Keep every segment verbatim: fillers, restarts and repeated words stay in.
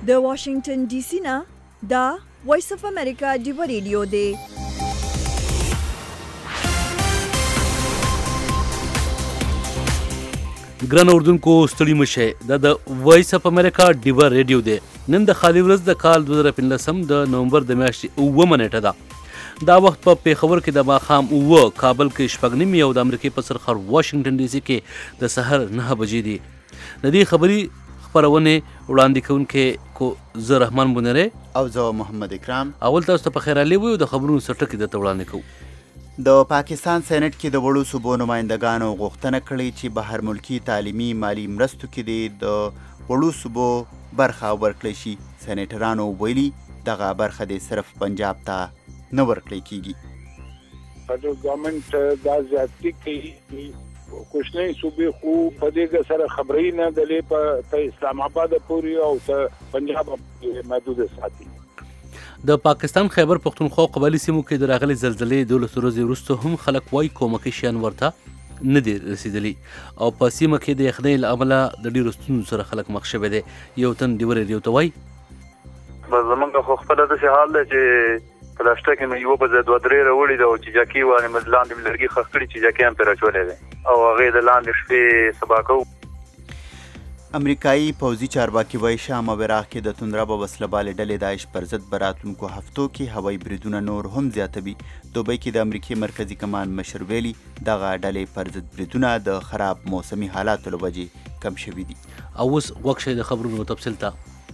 د واشنگټن ډي سي نه دا وایس اف امریکا ډیو ریډیو دی. ګران اردوونکو ستړي مشه دا د وایس اف امریکا ډیو ریډیو دی. نن د خالي ورځ د کال دوه زره پنځلسم د نومبر د میاشتې اووه نیټه ده. دا وخت په پیښور کې د ماښام اووه، کابل کې شپږ نیمې او د امریکې په سرخر واشنګټن ډي سي کې د سحر نهه بجې دي. د دې خبري خپرونې وړاندې کوونکې کو زه رحمان بونری او زه محمد اکرام. اول تاسو ته په خیر علي وایو. د خبرونو سرټکي درته وړاندې کوو. د پاکستان سېنات کې د وړو صوبو نمایندګانو غوښتنه کړې چې بهر ملکي تعلیمي مالی مرستو کې د وړو صوبو برخه ورکړی شي. سېنیټرانو ویلي دغه برخه د صرف پنجاب ته نه ورکړی کیږي. فدرال ګورنمنت دا زیاتې کوي. کوشنۍ صوبې خو په دې سره خبرې نه دلې په اسلام آباد پورې او پنجاب محدود ساتي. د پاکستان خیبر پختونخوا قبایلي سیمو کې د راغلي زلزلې دولس ورځې وروسته هم خلک وایي کومکي شیان ورته نه دي رسیدلي او په سیمه کې د یخنۍ له امله د ډېرو ستونزو سره خلک مخ شوي دي. یو تن ډیو ریډیو ته وایي زمونږ خو خپله داسې حال دی چې په داشته کې مې یوه په ځای دوه درې راوړي ده او چیجاکي وانې مې لاندې مې لرګي ښخ کړي، چیجاکي هم پرې اچولی دی او هغې د لاندې شپې سبا کوو. امریکایي پوځي چارواکي وایي شام او عراق کې د توندرب او وسله بالې ډلې داعش پر ضد په راتلونکو هفتو کې هوایي بریدونه نور هم زیاتوي. دوبۍ کې د امریکې مرکزي کمان مشر ویلي دغه ډلې پر ضد بریدونه د خراب موسمي حالاتو له وجې کم شوي دي. او اوس غوږ شئ د خبرونو تفصیل ته.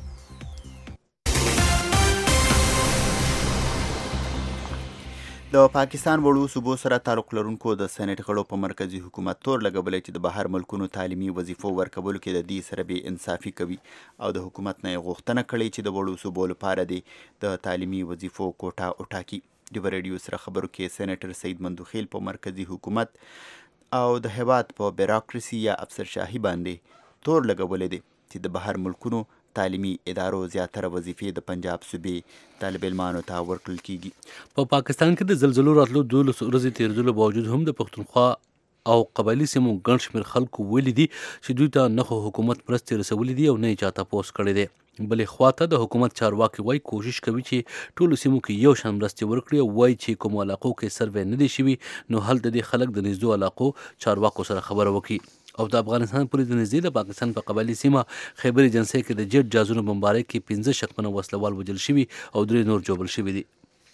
د پاکستان وړو صوبو سره تعلق لرونکو د سېنات غړو په مرکزي حکومت تور لګولی چې د بهر ملکونو تعلیمي وظیفو ورکولو کې د دې سره بې انصافي کوي او د حکومت نه یې غوښتنه کړې چې د وړو صوبو لپاره دې د تعلیمي وظیفو کوټه وټاکي. ډیو ریډیو سره خبرو کې سېنیټر سعید مندوخیل په مرکزي حکومت او د هیواد په بیروکراسي یا افسرشاهي باندې تور لګولی دی چې د بهر ملکونو تعلیمي ادارو زیاتره وظیفې د پنجاب صوبې طالب علمانو ته ورکړل کیږي. په پاکستان کې د زلزلو راتلو دولس ورځې تېرېدلو باوجود هم د پښتونخوا او قبایلي سیمو ګڼ شمېر خلکو ویلي دي چې دوی ته نه خو حکومت مرستې رسولي دي او نه یې چاته پوسټ کړی دی. بلې خواته د حکومت چارواکي وایي کوشش کوي چې ټولو سیمو کې یو شان مرستې ورکړي او وایي چې کومو علاقو کې سروې نه دي شوي نو هلته دې خلک د نږدې علاقو چارواکو سره خبره وکړي. او د افغانستان پورې د نږدې د پاکستان په قبایلي سیمه خیبر ایجنسۍ کې د جیټ جازونو بمبارۍ کې پنځه شکمنه وسلوال وژل شوي او درې نور ژوبل شوي دي.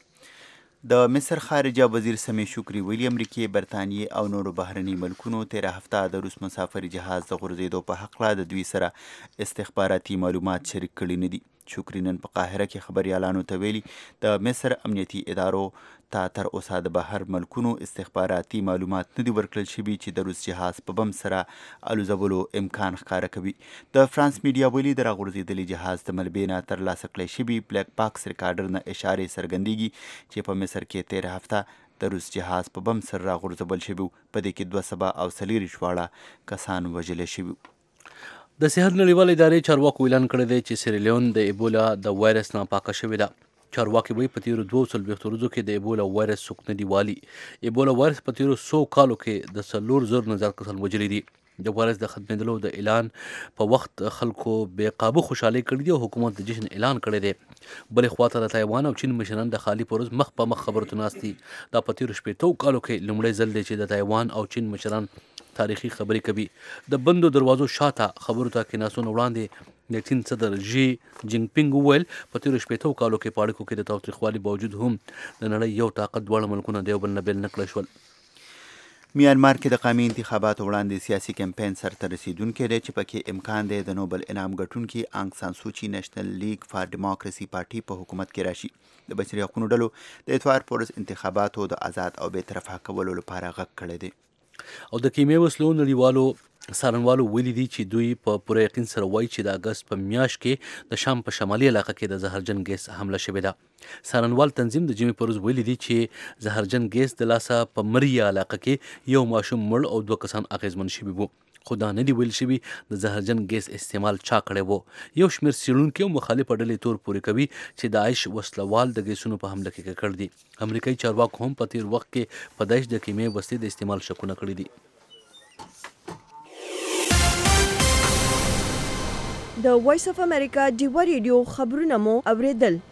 د مصر خارجه وزیر سمیع شکري ویلي امریکې، برطانیې او نورو بهرني ملکونو تېره هفته د روس مسافري جهاز د غورځېدو په هکله د دوی سره استخباراتي معلومات شریک کړي نه دي. شکري نن په قاهره کې خبریالانو ته ویلي د مصر امنیتي ادارو ته تر اوسه د بهر ملکونو استخباراتي معلومات نه دي ورکړل شوي چې د روس جهاز په بم سره الوزولو امکان ښکاره کوي. د فرانس میډیا ویلي د راغورځېدلي جهاز د ملبې نه ترلاسه کړی شوي بلیک باکس ریکارډر نه اشارې څرګندېږي چې په مصر کې تېره هفته د روس جهاز په بم سره راغورځول شوي. په دې کې دوه سبا او څلېرویشت واړه کسان وژلی شوي. د صحت نړیوالې ادارې چارواکو اعلان کړی دی چې سیریلیون د ایبولا د وایرس نه پاکه شوې ده. چارواکي وایي په تېرو دوو څلوېښتو ورځو کې د ایبولا وایرس څوک نه دي والي. ایبولا وایرس په تېرو څو کالو کې د څلور زرو نه زیات کسان وژلي دي. د وایرس د ختمېدلو د اعلان په وخت خلکو بې قابو خوشحالۍ کړي دي او حکومت د جشن اعلان کړی دی. بلې خواته د تایوان او چین مشران د خالي په ورځ مخ په مخ خبرو ته ناست دي. دا په تېرو شپېتو کالو کې لومړی ځل دی چې د تایوان او چین مشران تاریخي خبرې کوي. د بندو دروازو شاته خبرو ته کېناستو نه وړاندې د چین صدر ژي جینګ پینګ وویل په تېرو شپېتو کالو کې په اړیکو کې د تاوتریخوالي باوجود هم د نړۍ یو طاقت دواړه ملکونه د یو بل نه بېل نه کړای شول. میانمار کې د قومي انتخاباتو وړاندې سیاسي کمپاین سرته رسیدونکی دی چې پکې امکان دی د نوبل انعام ګټونکي آنګ سان سوچي نیشنل لیگ فار ډیموکراسي پارټي په حکومت کې راشي. د بشري حقونو ډلو د اتوار په ورځ انتخاباتو د آزاد او بې طرفه کولو لپاره غږ کړی دی. او د کیمیاوي وسلو نړیوالو څارنوالو ویلي دي چې دوی په پوره یقین سره وایي چې د اګست په میاشت کې د شام په شمالي علاقه کې د زهرجن ګیس حمله شوې ده. څارنوال تنظیم د جمعې په ورځ ویلي دي چې زهرجن ګیس د لاسه په مریا علاقه کې یو ماشوم مړ او دوه کسان اغېزمن شوي وو. خو دا نه دي ویل شوي د زهرجن ګیس استعمال چا کړی و. یو شمېر څېړونکي او مخالفه ډلې تور پورې کوي چې داعش وسلوال د ګیسونو په حمله کې ککړ دي. امریکایي چارواکو هم په تېر وخت کې په داعش د کیمیاوي وسلې د استعمال شکونه کړي دي. د وایس اف امریکا ډیوا ریډیو خبرونه مو اوریدل.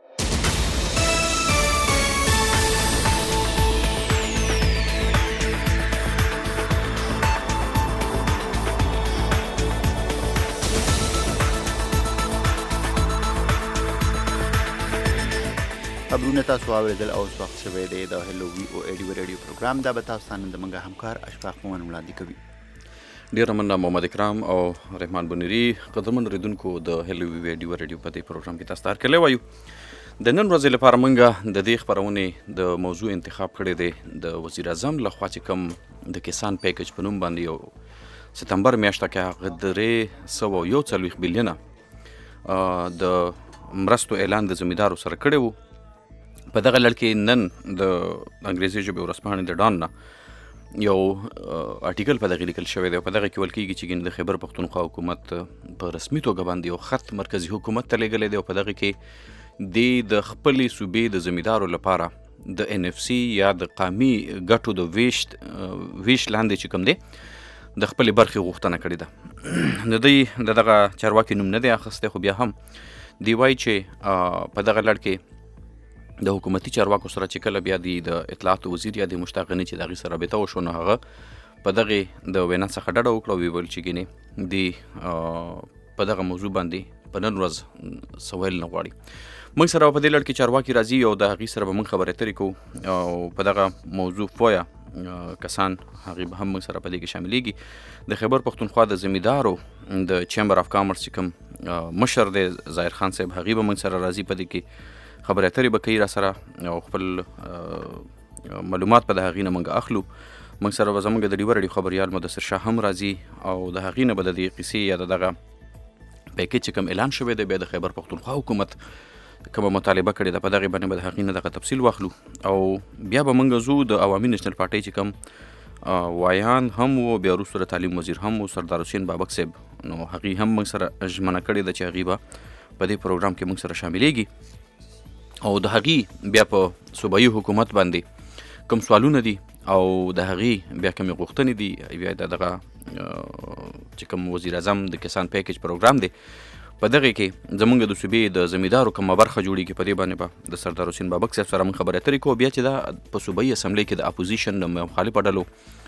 خبرونه تاسو اوریدل او وخت شوی دی د هلو وی او ډیوا ریډیو پروګرام دا به تاسو نن د منګه همکار اشفاق مومن وړاندې کوي. ډیر مننه محمد اکرام او رحمان بنيري. قدرمن ریدونکو د هلو وی ډیوا ریډیو په دې پروګرام کې تاسو ته هرکلی وایو. د نن ورځې لپاره منګه د دې خبرونې د موضوع انتخاب کړی دی د وزیر اعظم لخوا چې کوم د کسان پیکج په نوم باندې یو ستمبر میاشته کې هغه درې سوه یو څلوېښت بیلیونه د مرستو اعلان د زمیندارو سره کړی وو. په دغه لړ کې نن د انګریزي ژبې ورځپاڼې د ډان نه یو آرټیکل په دغه لیکل شوی دی. په دغه کې ویل کېږي چې د خیبر پښتونخوا حکومت په رسمي توګه باندې یو خط مرکزي حکومت ته لیږلی دی او په دغه کې د د خپلې صوبې د زمیندارو لپاره د ان اف سی یا د قامي ګټو د ویشت ویش لاندې چې کوم دی د خپلې برخې غوښتنه کړې ده. د دوی د دغه چارواکي نوم نه دی اخیستی، خو بیا هم دی وایي چې په دغه لړ کې د حکومتي چارواکو سره چې کله بیا د اطلاعاتو وزیر یا د مشتاق غني چې د هغې سره رابطه وشو نو هغه په دغې د وینا څخه ډډه وکړه او ویل چې ګینې د په دغه موضوع باندې په نن ورځ څه ویل نه غواړي. موږ سره په دې لړ کې چارواکي راځي او د هغې سره به موږ خبرې اترې کوو او په دغه موضوع پویه کسان هغې به هم موږ سره په دې کې شاملېږي. د خیبر پښتونخوا د زمیندارو د چیمبر اف کامرس چې کوم مشر دی ظاهر خان صاحب هغې به موږ سره راځي، په دې کې خبرې اترې به کوي را سره او خپل معلومات په د هغې نه موږ اخلو. موږ سره به زموږ د ډیوا ریډیو خبریال مدثر شاه هم راځي او د هغې نه به د دې قیسې یا د دغه پیکیج چې کوم اعلان شوی دی بیا د خیبر پښتونخوا حکومت کومه مطالبه کړې ده په دغې باندې به د هغې نه دغه تفصیل واخلو او بیا به موږ ځو د عوامي نیشنل پارټۍ چې کوم وایان هم و، بیا وروسته د تعلیم وزیر هم و سردار حسین بابک صاحب، نو هغې هم موږ سره ژمنه کړې ده چې هغې به په دې پروګرام کې موږ سره شاملېږي او د هغې بیا په صوبایي حکومت باندې کوم سوالونه دي او د هغې بیا کومې غوښتنې دي بیا د دغه چې کوم وزیر اعظم د کسان پیکج پروګرام دی په دغې کې زموږ د صوبې د زمیندارو کومه برخه جوړېږي په دې باندې به د سردار حسین بابک صاحب سره موږ خبرې اترې کوو. بیا چې دا په صوبایي اسمبلۍ کې د اپوزیشن د مخالفو ډلو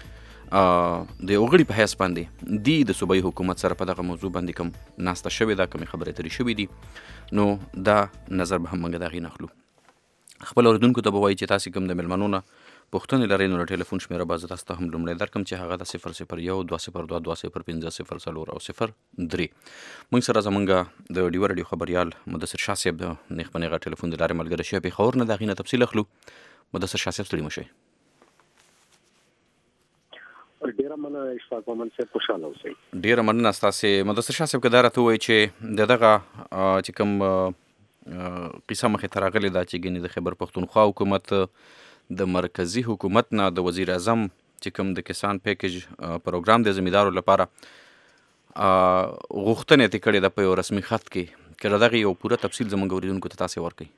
د یو غړي په حیث باندې دی د صوبایي حکومت سره په دغه موضوع باندې کوم ناسته شوې ده، کومې خبرې اترې شوي دي، نو دا نظر به هم موږ د هغې نه اخلو. خپل اورېدونکو ته به وایي چې تاسې کوم د میلمنو نه پوښتنې لرئ نو د ټلیفون شمېره به زه تاسو ته هم لومړی درکړم چې هغه د صفر صفر یو دوه صفر دوه دوه صفر پنځه صفر څلور او صفر درې. موږ سره زموږ د ډیوا ریډیو خبریال مدثر شاه صاحب د نیغ په نیغه ټلیفون د لارې ملګری شوی پېښور نه د هغې نه تفصیل اخلو. مدثر شاه صاحب ستړي مه شئ. ډیره مننه اشفاق مومن صاحب، خوشحاله اوسئ. ډیره مننه ستاسې مدثر شاه صاحب. که دا راته ووایي چې د دغه چې کوم قصه مخې ته راغلې ده چې ګینې د خیبر پښتونخوا حکومت د مرکزي حکومت نه د وزیر اعظم چې کوم د کسان پیکج پروګرام د زمیندارو لپاره غوښتنې یې کړې ده په یو رسمي خط کې، که د دغې یو پوره تفصیل زموږ اورېدونکو ته تاسې ورکوئ.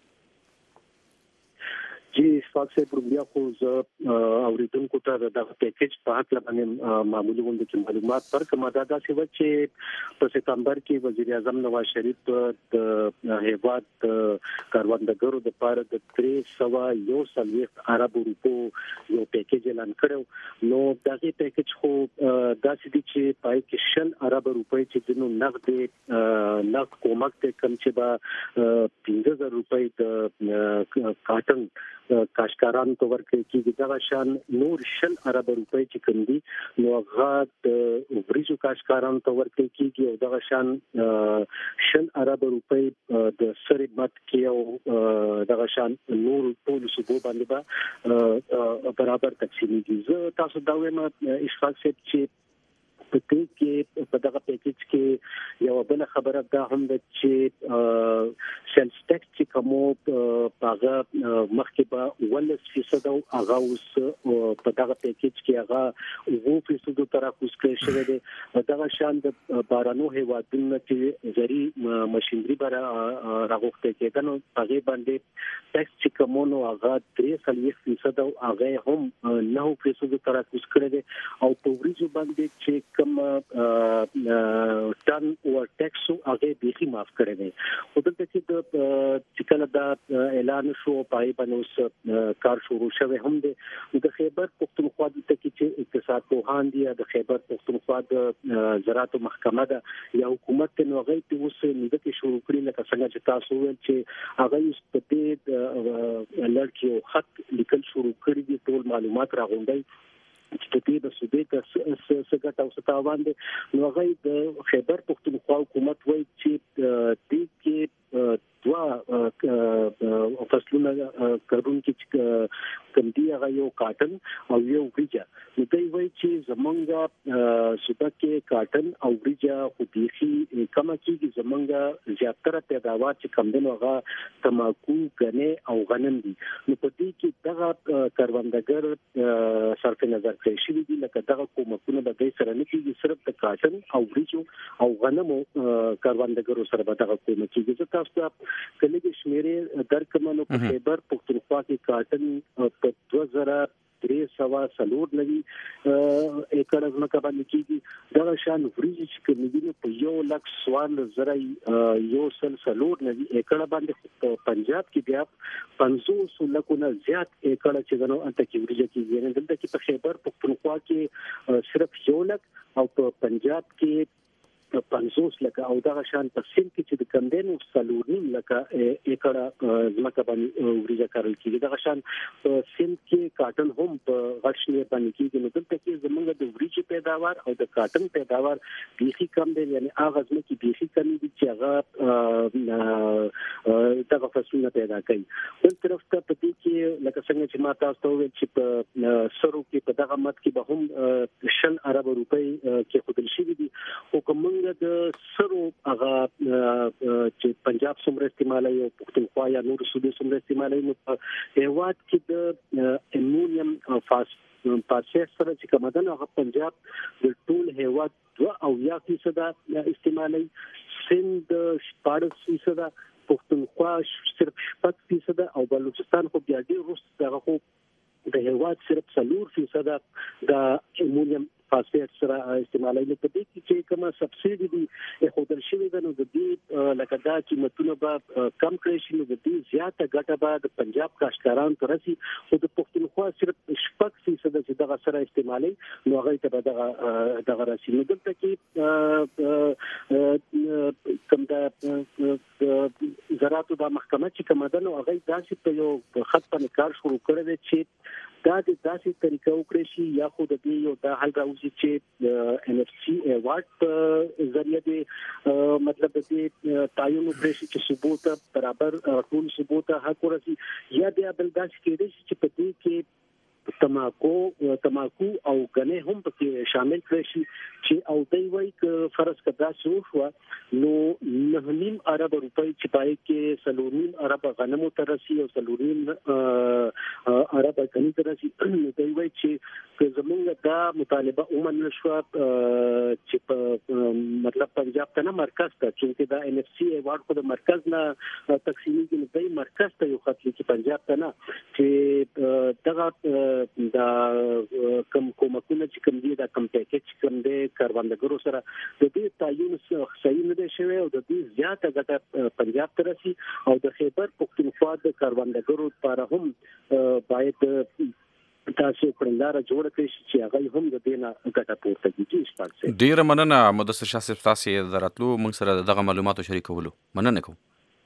جی اشفاق صاحب، بیا خو زه اورېدونکو ته د دغه پیکج په هکله باندې معمولي غوندې کې معلومات ورکړم. دا داسې وه چې په سپتمبر کې وزیر اعظم نواز شریف د هیواد د کروندګرو دپاره د درې سوه یو څلوېښت اربو روپو یو پیکج اعلان کړی. نو د هغې پیکج خو داسې دي چې په هغې کې شل اربه روپۍ چې دي نو نغد نغد کومک دی، کوم چې به پنځه زره روپۍ د کاټن کاشکارانو ته ورکړل کېږي. دغه شان نور شل اربه روپۍ چې کوم دي نو هغه د وریجو کاشکارانو ته ورکړل کېږي او دغه شان شل اربه روپۍ د سرې مد کې او دغه شان نور ټولو صوبو باندې به برابر تقسیمېږي. زه تاسو دا وایم اشفاق صاحب چې په دې کې په دغه پیکج کې یو بل خبره دا هم ده چې سیلز ټیکس چې کوم په هغه مخکې به اوولس فیصد او هغه اوس په دغه پیکج کې هغه اووه فیصدو ته راکوز کړی شوی دی. دغه شان د بهرنیو هېوادونو چې زرعي مشینري به راغوښتل کېده نو هغې باندې ټیکس چې کوم نو هغه درې څلوېښت فیصد او هغه هم نهه فیصدو ته راکوز کړی دی او په وریجو باندې چې کوم ټن او ټیکس هغه بيخي معاف کړی دی. خو دلته چې د چې کله دا اعلان شو پای باندې کار شروع شوی هم دی د خیبر پختونخوا د تکي چې اقتصاد پوهان دي د خیبر پختونخوا د زراعت محکمه ده یا حکومت نو هغه ته اوس نیده کې شروع کړی لکه څنګه چې تاسو ویل چې هغه اوس په دې لړکیو خط لیکل شروع کړی دي ټول معلومات راغونډي چې په دې د سودې ته څنګه تاسو ته باندې نو هغه د خیبر پختونخوا حکومت وایي چې دې کې دوا فصلونه کارون کې کم دی هغه یو کاټن او یو وریجا نو دوی وایي چې زمونږه صوبه کې کاټن او وریجا خو بيخي کم کېږي زمونږه زیاتره پیداوار چې کم دی هغه تماکو غنې او غنم دي نو په دې کې دغه کاروندګر صرف نظر کړی شي دي لکه دغه کومکونه به د سره نه کېږي صرف د کاټن او وریجو او غنمو کاروندګرو سره به دغه کومک کېږي تاسو ته کله کې شمیرې درکمنو په خیبر پختونخوا کې کاټن په دوه زره درې سوا سلور نوي ایکړ ځمکه باندې کېږي دغه شان وریجې چې کومېږي په یو لک سوال زره یو سل سلور نوي ایکړ باندې په پنجاب کې بیا پنځوس لکونه زیات ایکړ چې دنو انت کې وریجې کېږي دلته کې په خیبر پختونخوا کې صرف یو لک او په پنجاب کې پنځوس لکه او دغه شان په سیم کې چې د کندنو سلورنیم لکه ایکړه ځمکه باندې وریجه کارل کېږي دغه شان په سیم کې کاټن هم په غشنه باندې کېږي نو دلته کې زمونږ د وریجې پیداوار او د کاټن پیداوار بيخي کم دی یعنی هغه ځمکه بيخي کم دي چې هغه دغه فصلونه پیدا کوي بل طرف ته په دې کې لکه څنګه چې ما تاسو ته ویل چې په سرو کې په دغه مت کې به هم شل ارب روپۍ کې خودل شي دي او کوم د سرو هغه چې پنجاب څومره استعمالي او پختونخوا یا نور صوبې څومره استعمالي نو په هیواد کې د امونیم فاس پاسه سره چې کومدان هغه پنجاب د ټول هیواد دوه او یا فیصد استعمالي سند شپږ فیصد پختونخوا صرف شپږ فیصد او بلوچستان خو بیا ډیر وروسته هغه خو د هیواد صرف څلور فیصد د امونیم فاسفیټ سره استعمالي نه پدې کې چې کومه سبسيډي دي خو در شوی د نو د دې لکه دا قیمتونه به کم کړی شي نو د دې زیاته ګټه به د پنجاب کاشکاران ته رسي او د پښتونخوا صرف شپږ فیصد چې دغه سره استعمالي نو هغه ته به دغه دغه رسي نو دلته کې کوم دا زراعت د محکمه چې کومه ده نو هغه داسې په یو خط باندې کار شروع کړی دی چې دا د داسې طریقو کړی شي یا خو د دې یو دا حل راوځي چې ان اف سي ایوارډ په ذریعہ دی مطلب دې تعین کړی شي چې ثبوت برابر ټول ثبوت حق ورسي یا بیا بل داسې کېدای شي چې په دې کې تماکو تماکو او غنې هم پکې شامل کړی شي چې او دوی وایي ک فرض کړه شو شو نو نه نیم ارب روپۍ چې پای کې سلورین ارب غنمو ترسي او سلورین ارب غنی ترسي دوی وایي چې زمونږ دا مطالبه ومن شو چې په مطلب پنجاب ته نه مرکز ته چې دا ان اف سي ایوارډ کو د مرکز نه تقسیمېږي نو دوی مرکز ته یو خط لیکي پنجاب ته نه چې دغه دا کوم کومکونه چې کوم دي دا کوم پیکیج کوم دي کاروندګرو سره د دې تعین صحیح نه دی شوی او د دې زیاته ګټه پنجاب ته رسي او د خیبر پختونخوا د کاروندګرو لپاره هم باید تاسو کړنداره جوړ کړئ چې هغه هم د دې نه ګټه پورته کړي شپږ ډیر مننه مدثر شاه صاحب تاسو دراتلو موږ سره دغه معلوماتو شریکولو مننه کوم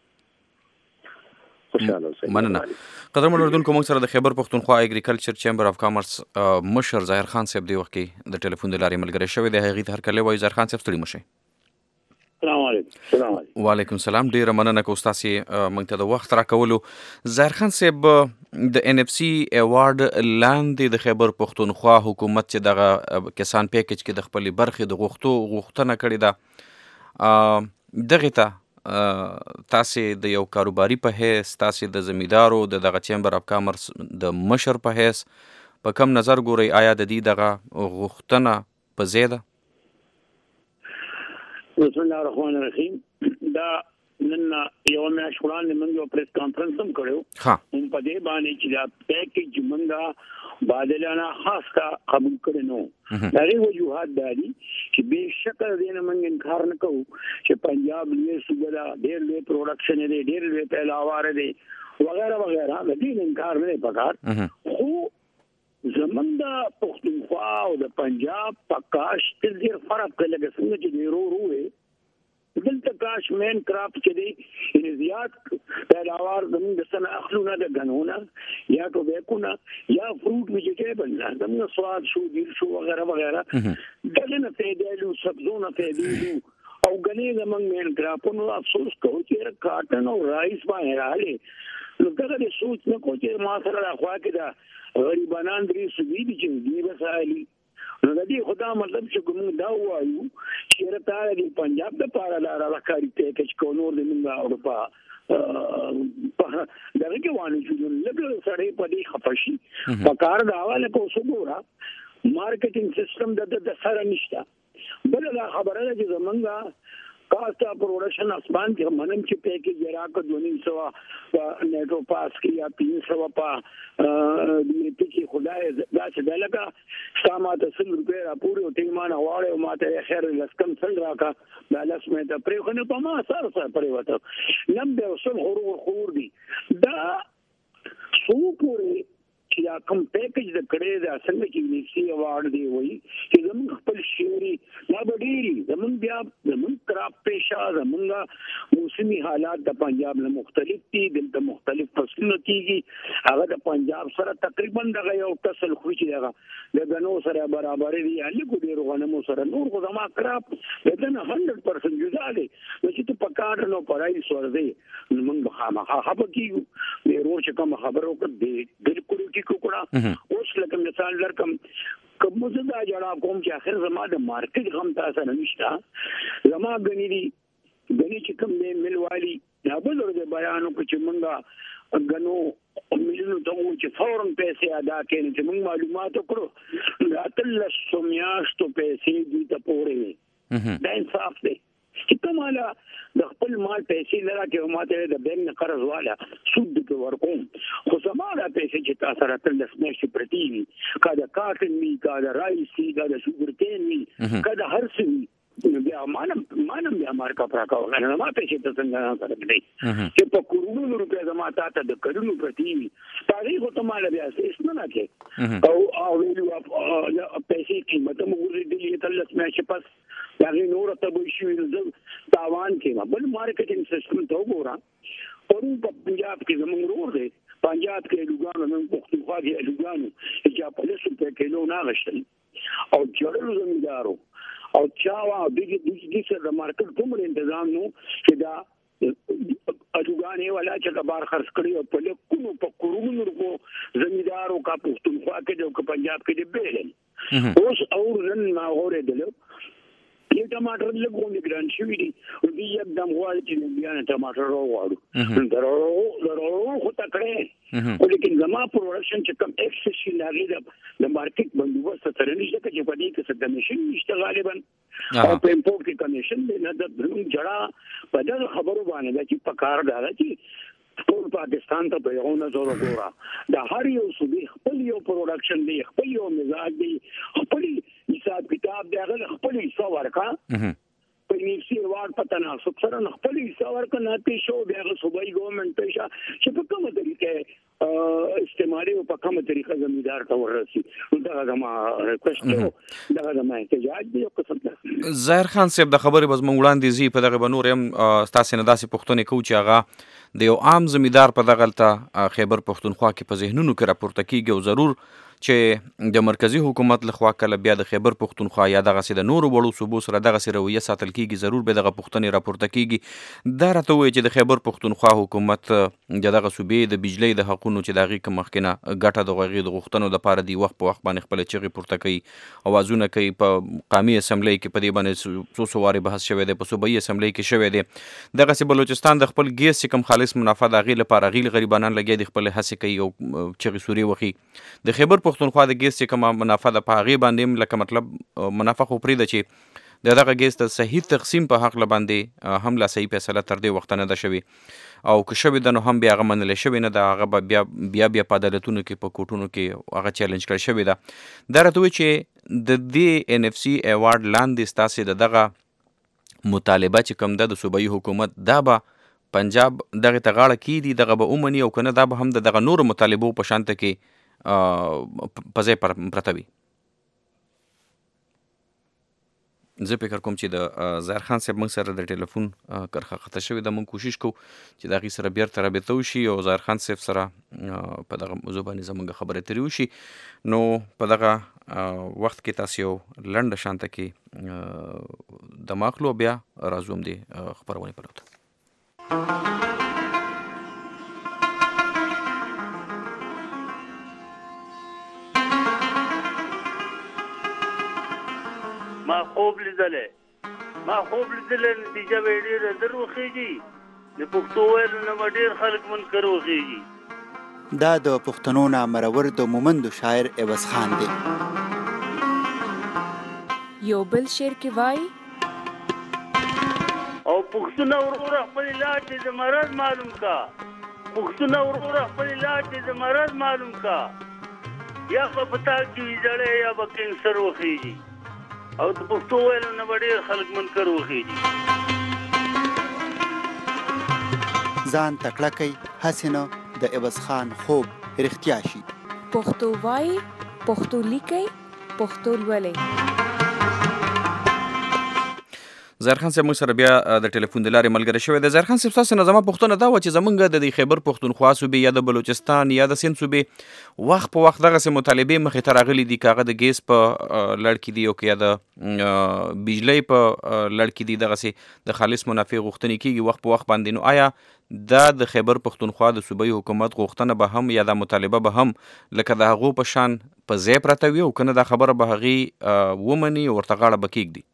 مننه قدرمن اردوونکو موږ سره د خیبر پختونخوا اګریکلچر چیمبر اف کامرس مشر ظاهر خان صاحب دی وخت کې د ټلیفون د لارې ملګری شوی دی هغه ته هر کله وایي ظاهر خان صاحب ستړي مشه السلام علیکم السلام علیکم وعلیکم السلام ډیر مننه کو تاسو موږ ته د وخت راکولو ظاهر خان صاحب د ان اف سی ایوارډ لاندې د خیبر پختونخوا حکومت چې دغه کسان پیکیج کې د خپل برخې د غوښتو غوښتنه کړې ده دغه ته تاسو د یو کاروباري په هیڅ تاسو د زمیدارو د دغه چیمبر اف کامرس د مشر په هیڅ په کم نظر ګوري آیا د دې دغه غوښتنه په زیاده بسم الله الرحمن الرحیم دا نن یو میاشت وړاندې موږ یو پریس کانفرنس هم کړو هم په دې باندې چې دا پیکیج موږ بادلانه خاص کا قبول کړو نو دا یو وجوهات دي چې به شکر دې نه موږ انکار نه کوو چې پنجاب لوی صوبه دا ډېر لوی پروډکشن دی ډېر لوی پیداوار دی وغیرہ وغیرہ د دې انکار نه پکار خو زمونږ د پښتونخوا او د پنجاب په کاشت کې ډېر فرق دی لکه څنګه چې ډېر ورو وي دلته کاش مین کراپ کې دی ان زیات پیداوار زموږ د سن اخلونه د غنونه یا ټوبیکونه یا فروټ ویجیټیبل نه زموږ سواد شو دیر شو وغیرہ وغیرہ دغه نه پیدایلو سبزونه پیدایلو او غنې زموږ مین کراپونو افسوس کوو چې کاټن او رایس باندې رااله نو دغه سوچ نه کوو چې ما سره راخوا کې دا غریبانان درې سوي دي چې دی وسایلی نو د دې خدا مطلب چې کوم دا وایو چې راته د پنجاب د پاره لار راکاري ته چې کو نور د منګه اروپا په دغه کې وانه چې لږ سړی په دې خپشي په کار دا حواله کو سګورا مارکیټینګ سیستم د د سره نشته بل دا خبره ده چې زمونږه کاستا پروډکشن اسمان کې منم چې پیکیج راکړه دونیم سوا نیټو پاس کې یا تین سوا په دې کې خدای دا چې دلګه سامان سل روپے را پوری او ټیمان واړې او ماته خیر لسکم سل راکا دا لاس مې ته پرې خو نه په ما سره سره پرې وته نم به وسل خور خور دي دا سو پوری چې دا کوم پیکیج د کړه دا څنګه چې نیسی ایوارډ دی وایي چې زموږ خپل شعري لا بډيري زموږ بیا زموږ کراپ پیشا زموږ موسمي حالات د پنجاب له مختلف دي دلته مختلف فصلونه کیږي هغه د پنجاب سره تقریبا دغه یو فصل خو چې دغه د غنو سره برابر دي الګو ډیر غنمو سره نور خو زما کراپ دغه هندرد پرسنټ جدا دي چې ته پکاټ نو پرای سور دی موږ خامخا خبر کیو مې روز کوم خبرو کړ بالکل کوکړه اوس لکه مثال لرکم کوم څه دا جوړا کوم چې اخر زما د مارکیټ غم تاسو نه نشته زما غنی دي غنی چې کوم دې ملوالي دا بل ورته بیانو چې مونږه غنو ملونو ته چې فورن پیسې ادا کړي چې موږ معلومات وکړو دا تل سمیاشتو پیسې دي ته پورې دا انصاف دی چې کومه د خپل مال پیسې لرا کې ماته د بینک قرض والا سود د ورکوم خو زموږه پیسې چې تاسو راته د سمشي پرتی وي کله کاټن وی کله رایس وی کله شوګرکین وی کله هر څه بیا مانم مانم بیا مارکا پراکاو نه ما پیسې ته څنګه سره دی چې په کروڑونو روپیا زما ته د کډونو پرتی وي تاریخ ته مال بیا څه نه کې او او ویلو پیسې قیمت موږ دې ته لسمه پس دا نور ته به شي تاوان کې بل مارکیټینګ سیستم ته وګورم او په پنجاب کې زموږ ورور دی پنجاب کې لوګانو نن پښتونخوا کې لوګانو چې په لسو په کیلو نه غشتل او جوړو زمیندارو او چاوا دغه دغه سره د مارکیټ کوم تنظیم نو چې دا اډوګانې ولا چې بار خرڅ کړی او په لکونو په کورونو ورکو زمیندارو کا پښتونخوا کې د پنجاب کې دی بیل اوس اور نن ما غوړې دلو یہ ٹماٹر لګون ګران شوی دي او دې یکدم غواړي چې بیا ټماټر راوړو درو درو خو تکړه خو لیکن زما پروډکشن چې کم ایکسس لاګي د مارکیټ بندوبست سره نشته چې په دې کې څه کمیشن نشته غالبا او په امپورټ کې کمیشن نه د جړه په دغه خبرو باندې چې په کار دا چې ټول پاکستان ته په یو نظر وګوره د هر یو صوبې خپل یو پروډکشن دی خپل یو مزاج دی خپل حساب کتاب دی هغه خپل حساب ورکا په نیسی وار پته نه سره خپل حساب ورکا نه پیښو بیا صوبایي ګورنمنت پیښه چې په کومه طریقې استعمالي او په کومه طریقه زمیندار ته ورسي دا زما ریکوست دا زما احتجاج دی او قسم ظاهر خان صاحب د خبرې بز مونږ وړاندې زی په دغه بنور هم تاسو نه داسې پښتون کو چې هغه د یو عام زمیندار په دغه ته خیبر پښتونخوا کې په ذهنونو کې راپورته کیږي او ضرور چې د مرکزی حکومت لخوا کله بیا د خیبر پښتونخوا یا دغه سي د نورو وړو صوبو سره دغه سي رویه ساتل کیږي ضرور به دغه پښتنې راپورته کیږي دا راته وایي چې د خیبر پښتونخوا حکومت دغه صوبې د بجلی د حقونو چې دغه کوم مخکنه ګټه د غوغي د غوښتنو د پاره دی وخت په وخت باندې خپل چغې پورته کوي اوازونه کوي په قومي اسمبلی کې په دې باندې څو څو واره بحث شوی دی په صوبایي اسمبلی کې شوی دی دغه سي بلوچستان د خپل ګیس کم خالص منافع د غیل لپاره غیل غریبانان لګي د خپل هڅه کوي او چغې سوري وخی د خیبر پښتونخوا د ګیس کم منافع د پاغي باندې لکه مطلب منافع خو پرې د چې د دغه ګیس د صحیح تقسیم په حق باندې هم لا صحیح فیصله تر دې وخت نه ده شوې او که شوې ده نو هم بیا هغه منل شوې نه ده، هغه بیا بیا بیا په عدالتونو کې په کوټونو کې هغه چیلنج کړل شوې ده. دا راته وایي چې د دې ان اف سي ایوارډ لاندې ستاسې د دغه مطالبه چې کوم ده د صوبایي حکومت دا به پنجاب دغه ته غاړه کیدي، دغه به ومني او که نه دا به هم د دغه نورو مطالبو په شانته کې په ځای پرته وي. زه فکر کوم چې د ظاهر خان صاحب موږ سره د ټلیفون کرښه خطا شوې ده، موږ کوشش کوو چې د هغې سره بیرته رابطه وشي او ظاهر خان صاحب سره په دغه موضوع باندې زموږ خبرې اترې وشي. نو په دغه وخت کې تاسو یو لنډه شانته کې دم اخلو، بیا راځو هم دې خپرونې په لور. ما خوب لیدلې ما خوب لیدلې نتیجه به ډېره در وخېږي، د پښتو ویلو نه به ډېر خلک منکر وخېږي. دا د پښتنو نه مرور د مومندو شاعر عوض خان دی. یو بل شعر کې وایي او پښتونه ورور خپل لاټ د مرض معلوم کا، پښتونه ورور خپل لاټ د مرض معلوم کا، یا په پتا کې ویځړې یا به کینسر وخېږي او د پښتو ویلو نه به ډېر خلک منکر وخېږي. ځان تکړه کوي هسې نه د عوض خان خوب رښتیا شي. پښتو وایي، پښتو لیکئ، پښتو لولئ. ظاهر خان صاحب موږ سره بیا د ټلیفون د لارې ملګری شوی دی. ظاهر خان صاحب ستاسو نه زما پوښتنه دا وه چې زمونږ د دې خیبر پښتونخوا صوبې یا د بلوچستان یا د سیند صوبې وخت په وخت دغسې مطالبې مخې ته راغلي دي، که هغه د ګیس په لړ کې دي او که یا د بجلۍ په لړ کې دي، دغسې د خالص منافع غوښتنې کېږي وخت په وخت باندې. نو آیا دا د خیبر پښتونخوا د صوبایي حکومت غوښتنه به هم یا دا مطالبه به هم لکه د هغو په شان په ځای پرته وي او که نه دا خبره به هغې ومني او ورته غاړه به کېږدي؟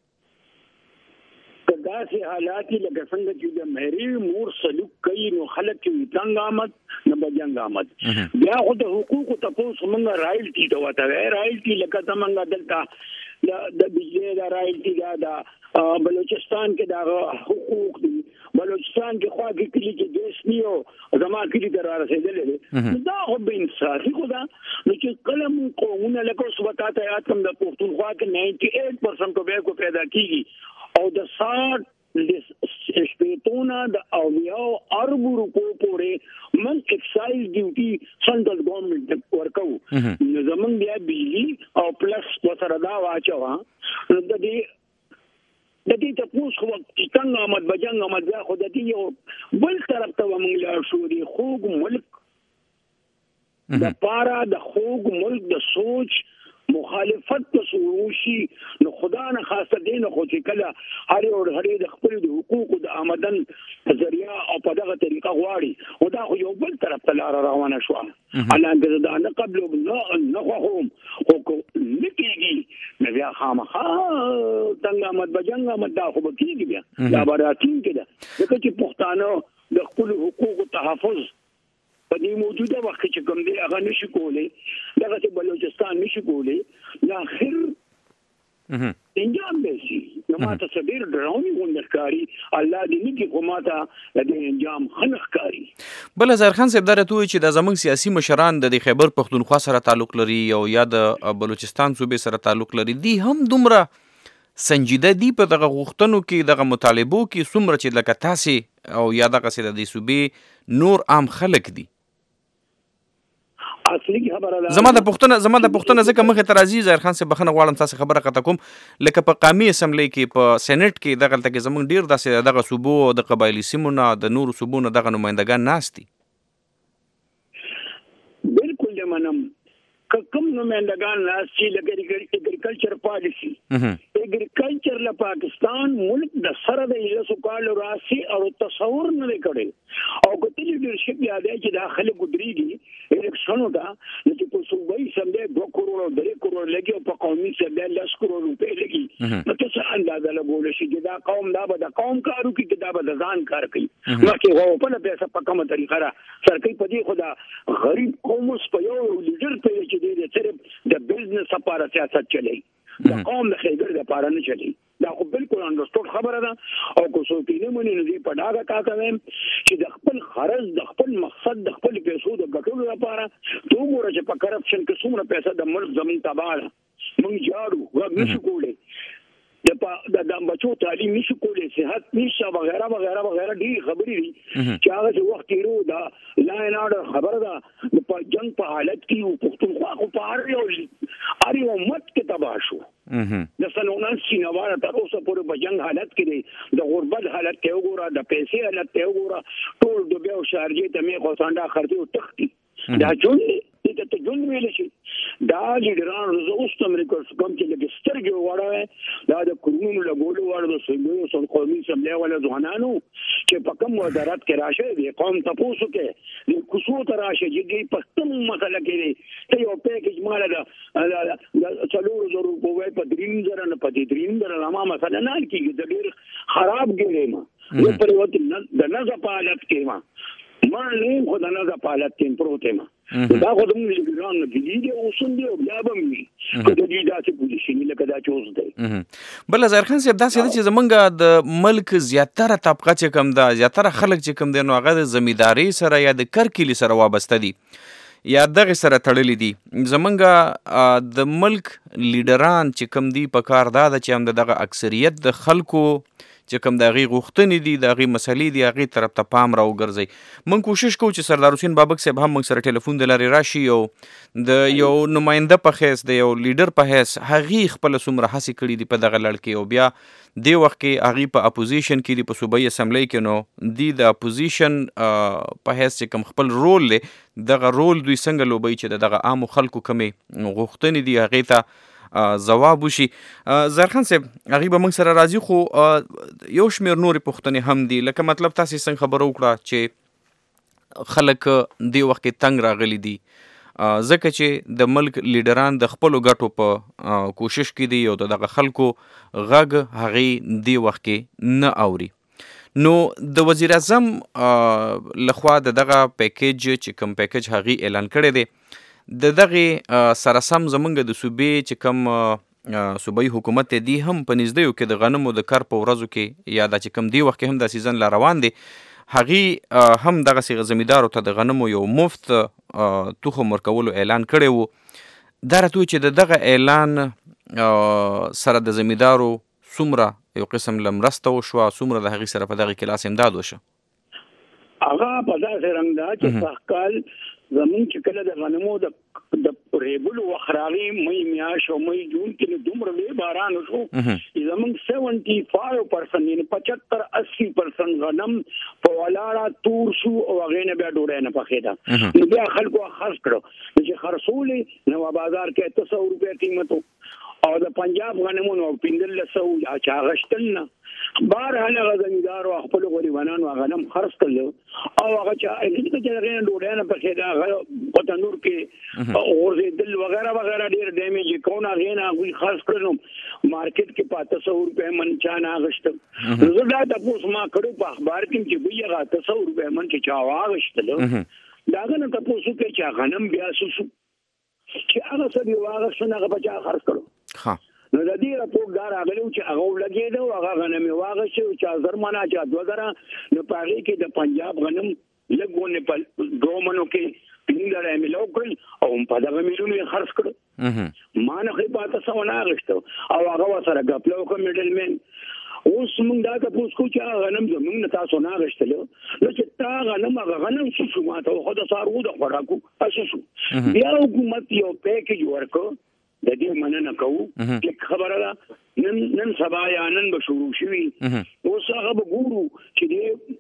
داسې حالات لکه څنګه چې د مهري مور سلوک کوي نو خلک چې تنګ آمد نه به جنګ آمد. بیا خو د حقوقو تپوس موږ رایلټي ته ورته وایي، رایلټي لکه زمونږ دلته د بجلۍ دا رایلټي دا د بلوچستان کې دا حقوق دي، بلوچستان کې خوا کې کلي کې ګیس نی او زما کلي ته را رسېدلی دی. دا خو بې انصافي خو ده. نو چې کله مونږ قومونه لکه اوس به تا ته یاد کړم د پښتونخوا کې ناینټي ایټ پرسنټ ټوبیکو پیدا کېږي او د ساټ شپېتونه د اویاو اربو روپو پورې من اکسایز ډیوټي سنټرل ګورنمنټ ورکوو. نو زمونږ بیا بجلي او پلس ورسره دا واچوه نو د دې د دې تپوس خو چې څنګه آمد به جنګ آمد بیا خو د دې یو بل طرف ته به موږ لاړ شو. د خوږ ملک د پاره د خوږ ملک د سوچ مخالفت ته سوشي نو خدا نه خاصه دین خو چې کله هر یو هر د خپل د حقوقو د آمدن ذریعہ او په دغه طریقه غواړي او دا خو یو بل طرف ته لار روانه شو. الان دا نه قبل نه هم خو نکېږي نو بیا خامخا څنګه آمد بجنګ آمد دا خو به کېږي بیا دا به راتلونکې ده ځکه چې پښتانه د خپل حقوقو تحفظ په دې موجوده وخت چې کوم دی هغه نشي کولی، دغه چې بلوچستان نشي کولی، نو اخر انجام به شي. نو ما ته څه ډېر ډراونې غوندې ښکاري، الله دې نه کړي خو ما ته د دې انجام ښه نه ښکاري. بله ظاهر خان صاحب دا راته ووایي چې دا زموږ سیاسي مشران د خیبر پښتونخوا سره تعلق لري او یا د بلوچستان صوبې سره تعلق لري، دی هم دومره سنجیده دي په دغه غوښتنو کې دغه مطالبو کې څومره چې لکه تاسې او یا دغسې د دې صوبې نور عام خلک دي؟ زما د پښتنه زما د پښتنه ځکه مخې ته راځي ظاهر خان صاحب بخښنه غواړم تاسو خبره قطع کوم، لکه په قومي اسمبلی کې په سینټ کې دغلته کې زموږ ډېر داسې دغه صوبو او د قبایلي سیمو نه د نورو صوبو نه دغه نمایندګان ناست دي. بالکل دې منم که کوم نمایندګان ناست چې لکه اګریکلچر پالیسي اګریکلچر له پاکستان ملک د سره د لسو کالو راسي او تصور نه کړي او کته لیډرشپ یاد دی چې دا خلک ودرېږي الیکشنو ته چې په صوبایي اسمبلی دوه کروڑ او درې کروڑ لګي او په قومي اسمبلی لس کروڑ روپۍ لګي نو څه اندازه لګول شي چې دا قوم دا به د قوم کارو کوي چې دا به د ځان کار کوي نو چې هو په پیسې په کومه طریقه را سرکې په دې خدا غریب قوم اوس په یو لیډر په چې دې صرف د بزنس لپاره سیاست چلای د قوم د خیګر د پاره نه چلی دا خو بالکل انډرسټوډ خبره ده او کو څوک یې نه مني نو دې په ډاګه کا کوي چې د خپل خرج د خپل مقصد د خپل پیسو د ګټلو لپاره ته وګوره چې په کرپشن کې څومره پیسې د ملک زمين تباہ موږ جاړو غوږ نشو کولی د د بچو تعلیم نشو کولی صحت نشه وغیرہ وغیرہ وغیرہ ډېری خبرې دي چې هغه چې وخت یې دا لا نه اډر خبره ده په جنگ په حالت کې او پښتونخوا خو په اړ یو اړ یو مت کې تباہ شو د سنونان سینواره تر اوسه پورې په جنگ حالت کې دی د غربت حالت کې وګوره د پیسې حالت کې وګوره ټول د بیا شارجې ته می خو څنډه خرڅي او تختی دا جون دې ته جون ویل شي دا لیډران زه اوس امریکا کوم چې د سترګې وړه دا د قانونو لګولو وړ د سیمو سن قومي سملې ولا ځوانانو چې په کوم وزارت کې راشه دي قوم تاسو کې د کوڅو ته راشه چې په کوم مسله کې ته یو پیکیج مال دا څلور زره په په دریم زره نه په دریم زره لامه مسله نه کیږي د ډیر خراب ګیره ما یو پریوت د نظر په حالت کې ما ما نه خو د نظر په حالت کې پروت ما دا خو د موږ ګران نه دي دي او سن دي او بیا به مې کله دې داسې پوزیشن لکه دا چوز دی بل ظاهر خان صاحب داسې چې زمونږ د ملک زیاتره طبقه چې کم ده زیاتره خلک چې کم دي نو هغه د زمینداری سره یا د کرکلی سره وابسته دي یا دغه سره تړلې دي زمونږ د ملک لیډران چې کم دي په کار دا ده چې هم دغه اکثریت د خلکو چې کوم د هغې غوښتنې دي د هغې مسلې دي هغې طرف ته پام را وګرځئ موږ کوشش کوو چې سردار حسین بابک صاحب هم موږ سره ټلیفون د لارې راشي او د یو نماینده په حیث د یو لیډر په حیث هغې خپله څومره هڅې کړي دي په دغه لړ کې او بیا دې وخت کې هغې په اپوزیشن کې دي په صوبایي اسمبلی کې نو دی د اپوزیشن په حیث چې کوم خپل رول دی دغه رول دوی څنګه لوبوي چې د دغه عامو خلکو کمې غوښتنې دي هغې ته ځواب وشي زرخان صاحب هغې به موږ سره راځي خو یو شمېر نورې پوښتنې هم دي لکه مطلب تاسې څنګه خبره وکړه چې خلک دې وخت کې تنګ راغلي دي ځکه چې د ملک لیډران د خپلو ګټو په کوشش کې دي او د دغه خلکو غږ هغې دې وخت کې نه اوري نو د وزیر اعظم لخوا د دغه پیکیج چې کوم پیکیج هغې اعلان کړی دی د دغه سره سم زمونږ د صوبې چې کوم صوبایي حکومت دی هم په نږدېیو کې د غنمو د کار په ورځو کې یا دا چې کوم دی وخت کې هم دا سیزن لا روان دی هغې هم دغسې زمیندارو ته د غنمو یو مفت تخم ورکولو اعلان کړی و دا راته چې د دغه اعلان سره د زمیندارو څومره یو قسم له مرسته وشوه څومره د هغې سره په دغه کې لاس امداد وشه هغه په داسې رنګ ده چې سږکال زمون چې کله د غنمو د د ریبلو وخراغي مې میاش او مې جون کې دومره لوی باران وشو زمون پچهتر پرسنټ یعنی پچهتر اسی پرسنټ غنم په ولاړه تور شو او هغه نه بیا ډوډۍ نه پخېده نو بیا خلکو خرڅ کړو چې خرڅولې نو بازار کې اته سو روپیا قیمت او د پنجاب غنمو نو پندل سو یا چا غشتل نه بار هغه زمیندارو خپل غریبانو غنم خرڅ کړل او هغه چې دغه چې غیر ډوډۍ نه پخېده هغه په تنور کې اورځي دل وغیرہ وغیرہ ډیر ډیمیج کوونه غینا غوي خرڅ کړو مارکیټ کې پاته سو روپے من چا نه غشت زه دا تاسو ما کړو په اخبار کې چې وی هغه تاسو روپے من چې چا واغشتل داغه نه تاسو کې چې غنم بیا سو چې هغه څه دی واغښت نه هغه بچا خرڅ کړو ها نو د دې راپور دا راغلی چې هغه لګېده او هغه غنم واغښت چې هزار منه چې دوه زره نو په هغې کې د پنجاب غنم لږونه په دوه منو کې پنځه میلیونه کړل او په دغه میلیونو یې خرڅ کړو ما نه خې پاته څه ونه اخېستو او هغه ورسره ګپله وکړه میډل مین اوس موږ دا تپوس کوو چې هغه غنم زموږ نه تاسو نه اخېستلو نو چې تا غنم هغه غنم شو شو ما ته خو د څاروو د خوراکو اسو شو بیا حکومت یو پیکیج ورکړو د دې مننه کوو چې خبره ده نن نن سبا یا نن به شروع شوي اوس هغه به ګورو چې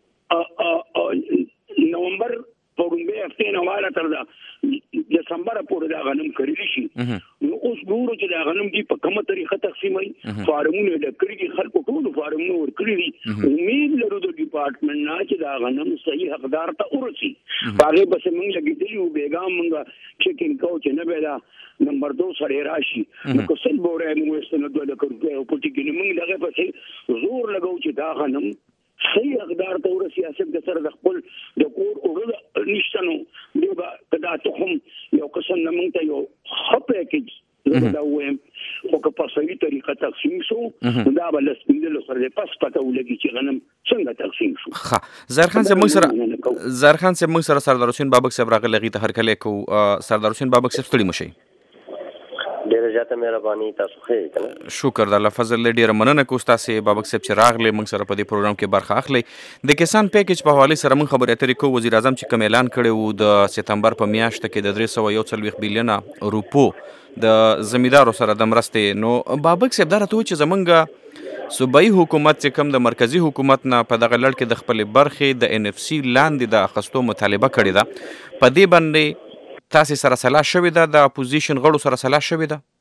د نومبر په لومړۍ هفتې نه واره تر دسمبره پورې دا غنم کرلی شي نو اوس ګورو چې دا غنم دي په کومه طریقه تقسیموي فارمونه ډک کړي دي خلکو ټولو فارمونه ورکړي دي امید لرو د ډپارټمنټ نه چې دا غنم صحیح حقدار ته ورسي هغې پسې موږ لګېدلي وو بیګا موږ چیکینګ کوو چې نه به دا نمبر دو سړی راشي نو که سل بورې موږ ویستو نه دوه لکه روپۍ او په ټکي نو موږ دغې پسې زور لګو چې دا غنم صحیح حقدار ته ورسي سیاست د سره د خپل د کور اوړه نشته نو دی به که دا تخم یو قسم نه موږ ته یو ښه پیکیج زه دا ووایم خو که په صحیح طریقه تقسیم شو دا به لسپیندلو سره پس پته ولګي چې غنم څنګه تقسیم شو. ښه زرخان صاحب موږ سره زرخان صاحب موږ سره سردار حسین بابک صاحب راغلی هغې ته هرکلی کوو. سردار حسین بابک صاحب ستړي مه شئ. ډېره زیاته مهرباني تاسو ښه یې که نه. شکر د الله فضل دی. ډېره مننه کوو ستاسې بابک صاحب چې راغلی موږ سره په دې پروګرام کې برخه اخلئ. د کسان پیکیج په حوالې سره موږ خبرې اترې کوو. وزیر اعظم چې کوم اعلان کړی و د سپتمبر په میاشته کې د درې سوه یو څلوېښت بیلیونه روپو د زمیندارو سره د مرستې، نو بابک صاحب دا راته ووایي چې زمونږ صوبایي حکومت چې کوم د مرکزي حکومت نه په دغه لړ کې د خپلې برخې د ان اف سي لاندې د اخیستو مطالبه کړې ده، په دې باندې تاسې سره سلا شوې ده؟ د اپوزیشن غړو سره سلا شوې ده؟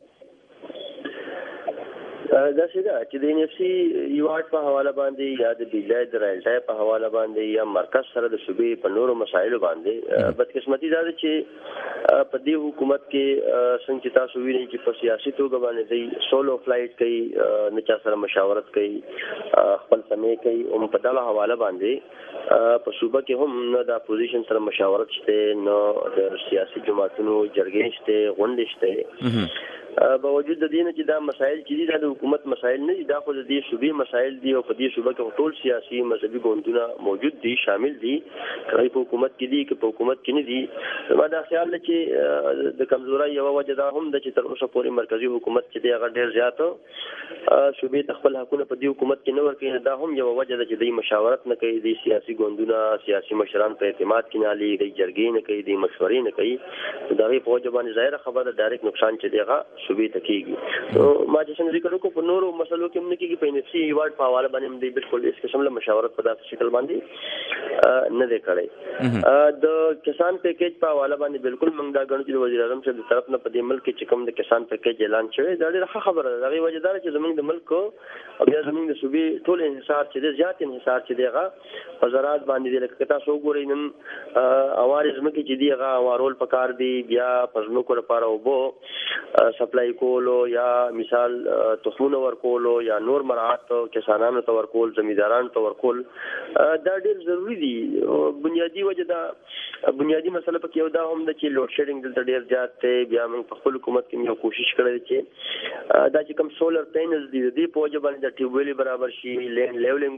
داسې ده چې د ان اف سي یوارډ په حواله باندې یا د بیلای د رایلټۍ په حواله باندې یا مرکز سره د صوبې په نورو مسایلو باندې بدقسمتي دا ده چې په دې حکومت کې څنګه چې تاسو وینئ چې په سیاسي توګه باندې دی سولو فلایټ کوي، نه چا سره مشاورت کوي، خپل سمې کوي. هم په دغه حواله باندې په صوبه کې هم نه د اپوزیشن سره مشاورت شته، نه د سیاسي جماعتونو جرګې شته، غونډې شته. باوجود د دې نه چې دا مسایل چې دي دا د حکومت مسایل نه دي، دا خو د دې صوبې مسایل دي او په دې صوبه کې ټول سیاسي مذهبي ګوندونه موجود دي، شامل دي، که په حکومت کې دي که په حکومت کې نه دي. ما دا خیال ده چې د کمزورۍ یوه وجه دا هم ده چې تر اوسه پورې مرکزي حکومت چې دی هغه ډېر زیات صوبې ته خپل حقونه په دې حکومت کې نه ورکوي. دا هم یوه وجه ده چې دوی مشاورت نه کوي، دوی سیاسي ګوندونه سیاسي مشران په اعتماد کې نه علي، دوی جرګې نه کوي، دوی مشورې نه کوي. د هغې په وجه باندې ظاهره خبره ده ډایرکټ نقصان چې دی هغه صوبې ته کېږي. ما چې څنګه ذکر وکړو په نورو مسلو کې هم نه کېږي، په ان اف سی ایوارډ په حواله باندې هم دی بالکل هېڅ قسم له مشاورت په داسې شکل باندې نه دی کړی. د کسان پیکیج په حواله باندې بالکل موږ دا ګڼو چې د وزیر اعظم صاحب د طرف نه په دې ملک کې چې کوم د کسان پیکیج اعلان شوی دا ډېره ښه خبره ده. د هغې وجه دا ده چې زموږ د ملک او بیا زموږ د صوبې ټول انحصار چې دی زیات انحصار چې دی هغه په زراعت باندې دی. لکه که تاسو وګورئ نن هوارې ځمکې چې دي هغه هوارول پکار دي، بیا په ځمکو لپاره اوبه سپلای کولو یا مثال تخمونه ورکولو یا نور مراعات کسانانو ته ورکول، زمیندارانو ته ورکول، دا ډېر ضروري دي. بنیادي وجه دا بنیادي مسله پکې یو دا هم ده چې لوډ شیډینګ دلته ډېر زیات دی. بیا موږ په خپل حکومت کې یو کوشش کړی چې دا چې کوم سولر پینلز دي د دې په وجه باندې د ټیوبویلې برابر شي، لینډ لیولینګ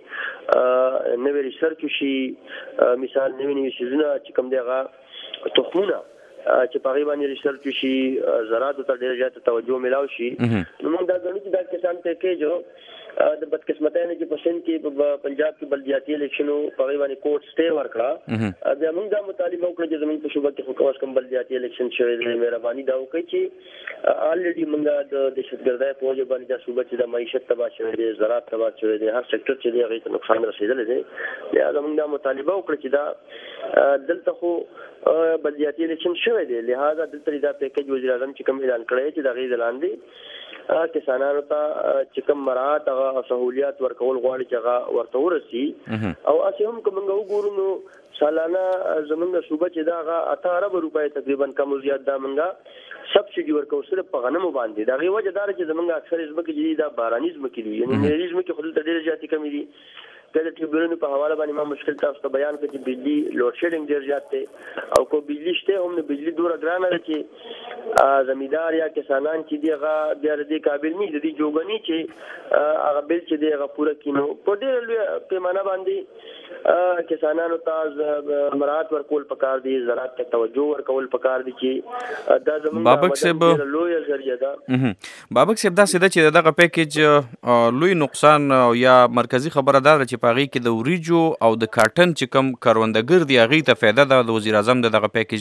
وشي، نوې ریسرچ وشي، مثال نوې نوې څیزونه چې کوم دی هغه تخمونه چې په هغې باندې ریسرچ وشي، زراعتو ته ډېر زیاته توجه میلاو شي. نو موږ دا ګڼو چې دا کسان پیکیج د بدقسمتۍ نه چې په سند کې په پنجاب کې بلدیاتي الیکشن په هغې باندې کوټ سټې ورکړه، بیا موږ دا مطالبه وکړه چې زموږ په صوبه کې خو کم از کم بلدیاتي الیکشن شوی دی، مهرباني دا وکړئ چې الریډي موږ د دهشتګردۍ په وجه باندې دا صوبه چې د معیشت تباه شوی دی، زراعت تباه شوی دی، هر سیکټر چې دی هغې ته نقصان رسېدلی دی. لهذا موږ دا مطالبه وکړه چې دا دلته خو بلدیاتي الیکشن شوی دی، لهذا دلته دا پیکیج وزیر اعظم چې کوم اعلان کړی چې د هغې د لاندې کسانانو ته چې کوم مراعات هغه سهولیات ورکول غواړي چې هغه ورته ورسي. او هسې هم که موږ وګورو نو سالانه زموږ صوبه چې دا هغه اته اربه روپۍ تقریبا کم او زیات دا موږ سبسډي ورکوو صرف په غنمو باندې. د هغې وجه دا ده چې زموږ اکثرې ځمکې چې دي دا باراني ځمکې دي، یعنې نهري ځمکې خو دلته ډېرې زیاتې کمې دي. که د ټیوبویلونو په حواله باندې ما مشکل تاسو ته بیان کړ چې بجلي لوډ شیډینګ ډېر زیات دی، او که بجلي شته هم نو بجلي دومره ګرانه ده چې زمیندار یا کسانان چې دي هغه بیا د دې قابل نه دي، د دې جوګني چې هغه بل چې دی هغه پوره کړي. نو په ډېره لویه پیمانه باندې کسانانو ته مراعات ورکول پکار دي، زراعت ته توجه ورکول پکار دي چې دا زموږ لویه ذریعه ده. بابک صاحب داسې ده چې دغه پیکیج لوی نقصان یا مرکزي خبره دا ده چې په هغې کې د وریجو او د کاټن چې کوم کروندګر دي هغې ته فایده ده. د وزیر اعظم د دغه پیکیج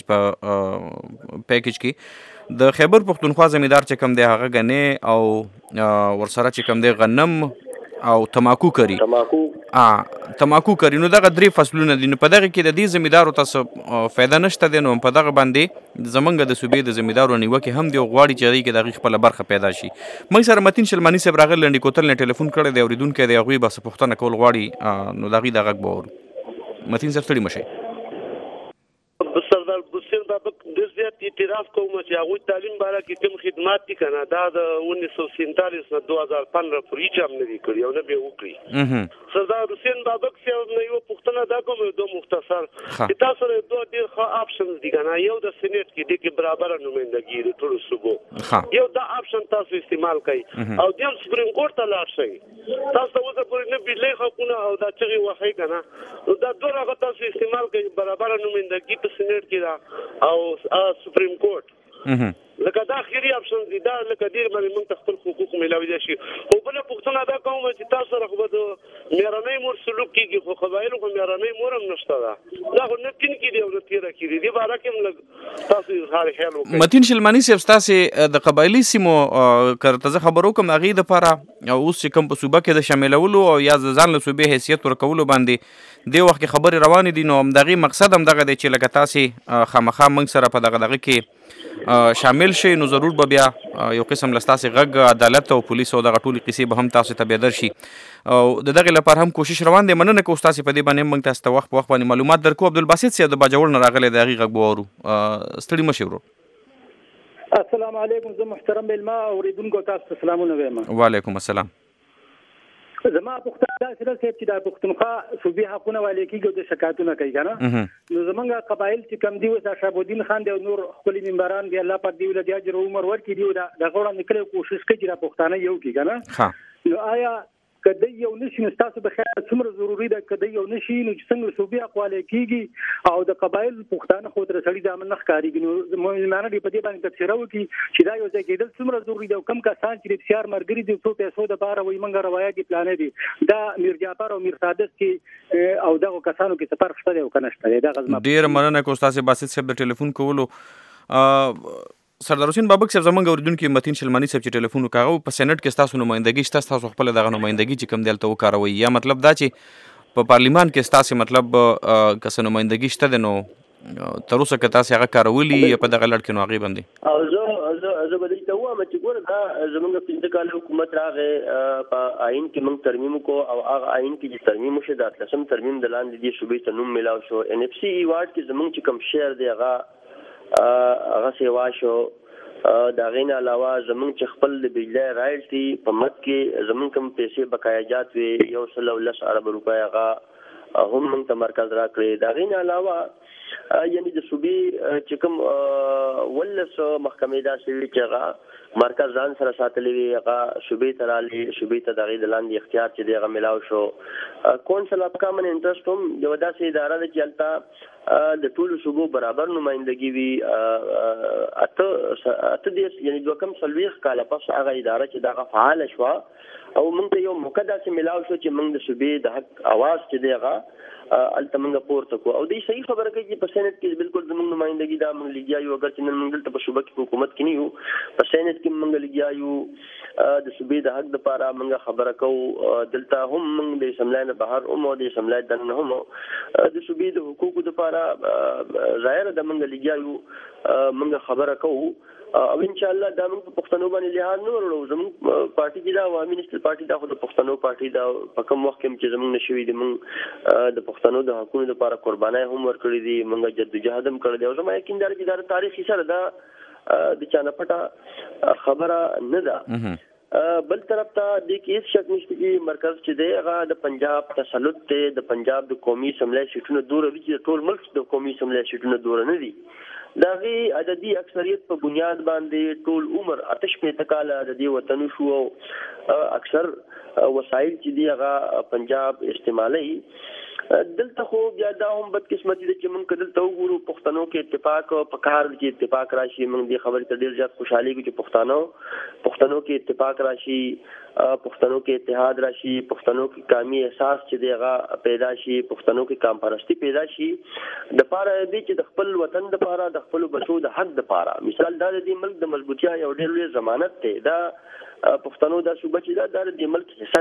په پیکیج کې د خیبر پښتونخوا زمیندار چې کوم دی هغه ګنې او ورسره چې کوم دی غنم او تماکو کری تماکو تماکو کری نو دغه درې فصلونه دي. نو په دغه کې د دې زمیندارو ته فایده نشته دی، نو په دغه باندې زمونږ د صوبې د زمیندارو نیوکې هم دی او غواړي چې هغې کې د هغې خپله برخه پیدا شي. موږ سره متین شلماني صاحب راغلی لنډي کوتل نه ټلیفون کړی دی، اورېدونکی دی، هغوی به څه پوښتنه کول غواړي نو د هغوی د غږ به واورو. متین صاحب ستړي مه شئ. سردار حسین بابک ډېر زیات اعتراف کوم چې هغه تعلیم باره کې کوم خدمات دي کنه دا د उन्नीस सौ सैंतालीस نه دو हज़ार पंद्रह پورې چم نه دي کړی او نه به وکړي. سردار حسین بابک صاحب نه یو پښتنه دا کوم دوه مختصر چې تاسو له دوه ډیر ښه آپشنز دي کنه. یو د سېنات کې د کې برابر نمائندګي د ټولو صوبو یو دا آپشن تاسو استعمال کړئ او د سپریم کورټ ته لاړ شئ. تاسو اوس پورې نه بجلی حقونه او دا چغي وخی کنه دا دوه هغه تاسو استعمال کړئ برابر نمائندګي په سېنات کې دا او سپریم کورټ لکه دا اخیری اپشن دي دا لکه ډیر باندې موږ خپل حقوق ملاوي دي شي. خو بل پښتنه دا کوم چې تاسو راخو د میرانې مور سلوک کیږي خو قبایل خو میرانې مور هم نشته دا دا خو نه تین کې دی او نه تیر کې دی دی بارا کې موږ تاسو اظهار خیال وکړئ. متین شلمانی صاحب تاسو د قبایلی سیمو کرته خبرو کوم اغه د لپاره اوس چې کوم په صوبه کې د شاملولو او یا ځان له صوبې حیثیت ورکولو باندې دی وخت کې خبري روان دي نو دغه مقصد هم دغه دی چې لکه تاسو خامخا موږ سره په دغه دغه کې شامل شي نو ضرور به بیا یو قسم لستاسې غږ عدالت او پولیس او دغه ټولې قصې به هم تاسو ته بیادر شي او د دغې لپاره هم کوشش روان دی. مننه کوم تاسو په دې باندې موږ تاسو ته وخت په وخت باندې معلومات درکو. عبدالباسط صاحب د باجوړ نه راغلی د هغې غږ به واورو. ستړي مه شئ ورور. السلام علیکم. زه محترم میلمه اورېدونکو تاسو ته سلامونه وایم. وعلیکم السلام. زما پښتنه داسې ده چې دا پښتونخوا صوبې حقونه والي کېږي او د شکایتونه کوي که نه نو زمونږ قبایل چې کم دي اوس شهاب الدین خان دی او نور ښکلي ممبران دي الله پاک دې له دې اجر او عمر ورکړي دي او د هغه وړاندې کړی کوشش کوي چې دا پښتانه یو کړي که نه نو آیا کدی یو نشي نو تاسو به خیر څومره ضروری ده کدی یو نشي نو چې څنګه صوبې اقواله کیږي او د قبایل پښتانه خو تر سړي د امن ښکاریږي نو مولانه دی په دې باندې تفسیر وکړي چې دا یو ځای کېدل څومره ضروری ده او کم کسان چې بسیار مرګري دي څو پیسو د بار وي منګه روایت دي پلان دي دا میر جعفر او میر سادس کې او دغه کسانو کې سفر شته او کنه شته دا غزما ډیر مننه کو تاسو باسط صاحب د ټلیفون کولو. سردار حسین بابک صاحب زمونږ اوریدونکو متین شلمانی صاحب چې ټلیفون وکاغه په سېنات کې تاسو نمائندګي شته تاسو خپل دغه نمائندګي چې کوم دلته وکاروي یا مطلب دا چې په پارلیمان کې تاسو مطلب کس نمائندګي شته نو تر اوسه که تاسو هغه کارولي په دغه لړ کې نو هغه باندې او زه زه زه به دې ته وایم چې ګوره دا زمونږ پنځه کال حکومت راغې په آئین کې موږ ترمیم کو او هغه آئین کې چې ترمیم وشو د اتلسم ترمیم د لاندې دي صوبې ته نوم ملاو شو. ان اف سی ایوارډ کې زمونږ چې کوم شعر دی هغه هغه سیوا شو. دا غین علاوه زمونږ چې خپل د بجلی رایلټي په مد کې زمونږ کوم پیسې بقایاجات وي یو سل او لس ارب روپۍ هغه هم موږ ته مرکز راکړی. دا غین علاوه یعنی د صوبې چې کوم ولس محکمې داسې وي چې هغه مرکز ځان سره ساتلی وي هغه صوبې ته رالي صوبې ته د هغې د لاندې اختیار چې دی هغه میلاو شو. کونسل اف کامن انټرسټ هم یوه داسې اداره ده چې هلته د ټولو صوبو برابر نمائندګي وي. اته اته دېرش یعنې دوه کم څلوېښت کاله پس هغه اداره چې دغه فعاله شوه او موږ ته یو موقع داسې میلاو شو چې موږ د صوبې د حق اواز چې دی هغه هلته موږ پورته کړو. او دوی صحیح خبره کوي چې په سېنات کې بالکل زموږ نمائندګي دا موږ لګیا یو اګر چې نن موږ دلته په صوبه کې حکومت کې نه یو په سېنات کې موږ لګیا یو د صوبې د حق دپاره موږ خبره کوو. دلته هم موږ د اسمبلی نه بهر هم او د اسمبلی دننه هم د صوبې د حقوقو دپاره ظاهره ده موږ لګیا یو موږ خبره کوو او ان شاء الله دا موږ په پښتنو باندې لحاظ نه وروړو. زموږ پارټي چې دا عوامي نېشنل پارټي دا خو د پښتنو پارټي دا په کوم وخت کې چې زموږ نه شوي دي موږ د پښتنو د حقونو دپاره قربانۍ هم ورکړي دي موږ جدوجهد هم کړی دی او زما یقین دا چې دا تاریخي سره دا د چا نه پټه خبره نه ده. بل طرف ته دې کې هېڅ شک نشته چې مرکز چې دی هغه د پنجاب تسلط دی د پنجاب د قومي اسمبلی سیټونه دوره دي چې د ټول ملک د قومي اسمبلی سیټونه دوره نه دي. د هغې عددي اکثریت په بنیاد باندې ټول عمر اته شپېته کاله د دې وطن شو او اکثر وسایل چې دي هغه پنجاب استعمالوي. دلته خو بیا دا هم بدقسمتي ده چې موږ که دلته وګورو پښتنو کې اتفاق په کار چې اتفاق راشي موږ دې خبرې ته ډېر زیات خوشحالېږو چې پښتانه پښتنو کې اتفاق راشي پښتنو کې اتحاد راشي پښتنو کې قومي احساس چې دی هغه پیدا شي پښتنو کې قام پرستي پیدا شي د پاره دی چې د خپل وطن دپاره د خپلو بچو د حق دپاره مثال دا د دې ملک د مضبوطیا یو ډېر لوی ضمانت دی. دا پښتنو دا صوبه چې دا د دې ملک حصه ده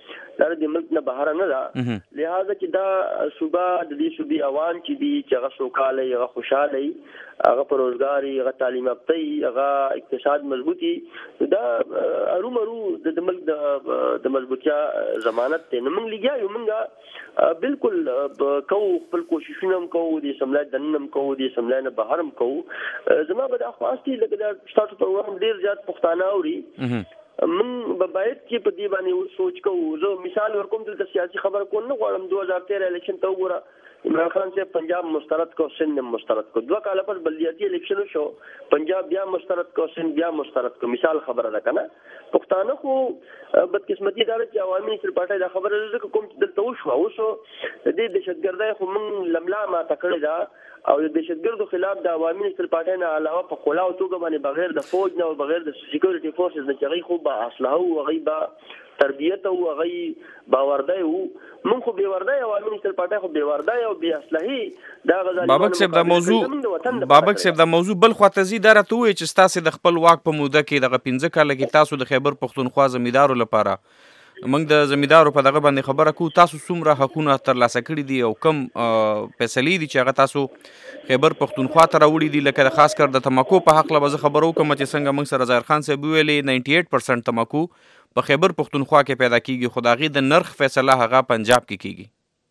دا د ملک نه بهر نه ده. لہذا چې دا صوبه د دې صوبې عوام چې دي چې هغه سوکاله هغه خوشاله هغه په روزګار هغه تعلیم یافته هغه اقتصاد مضبوطی دا ارومرو د ملک د مضبوطیا ضمانت ته نه موږ لګیا یو موږ بالکل کو خپل کوششونه کوو د سملای دننم کوو د سملای نه بهرم کوو زما به د خواستي لګل سٹارټ پروګرام ډیر زیات پښتانه اوري من به باید چې په دې باندې سوچ کوو. زه مثال ورکوم د سیاسي خبر کو نه غواړم دوه هزار تیرہ الیکشن ته وګوره عمران خان سے پنجاب مسترد کو سندھ مسترد کو دوه کال پس بلدیاتی الیکشن شو پنجاب بیا مسترد کو سندھ بیا مسترد کو مثال خبره ده کنه. پښتانه خو بدقسمتي دار چې عوامي سر پټه دا خبره ده کوم دلته وشو اوسو د دې دهشتګردۍ خو من لملا ما تکړه دا او د دهشتګردو خلاف د عوامي سر پټه نه علاوه په خلا او توګه باندې بغیر د فوج نه او بغیر د سکیورټي فورسز نه چغي خو با اسلحه او غیبا تربیت او غي باوردای او من خو بیوردای عوامي سر پټه خو بیوردای او بی اسلحه دا غزا بابک صاحب دا موضوع بابک صاحب دا موضوع بل خو ته زیاده راته وي چې تاسو د خپل واک په موده کې دغه پنځه کال کې تاسو د خیبر پښتونخوا زمیدارو لپاره موږ د زمیدارو په دغه باندې خبره کو تاسو څومره حقونه ترلاسه کړي دي او کم فیصلې دي چې هغه تاسو خیبر پښتونخوا ته راوړي دي لکه خاص کر د تماکو په حق له خبرو کوم چې څنګه موږ سره ظاهر خان صاحب ویلي نننټي ایټ پرسنټ تماکو په خیبر پښتونخوا کې پیدا کیږي خو داغي د نرخ فیصله هغه پنجاب کې کیږي.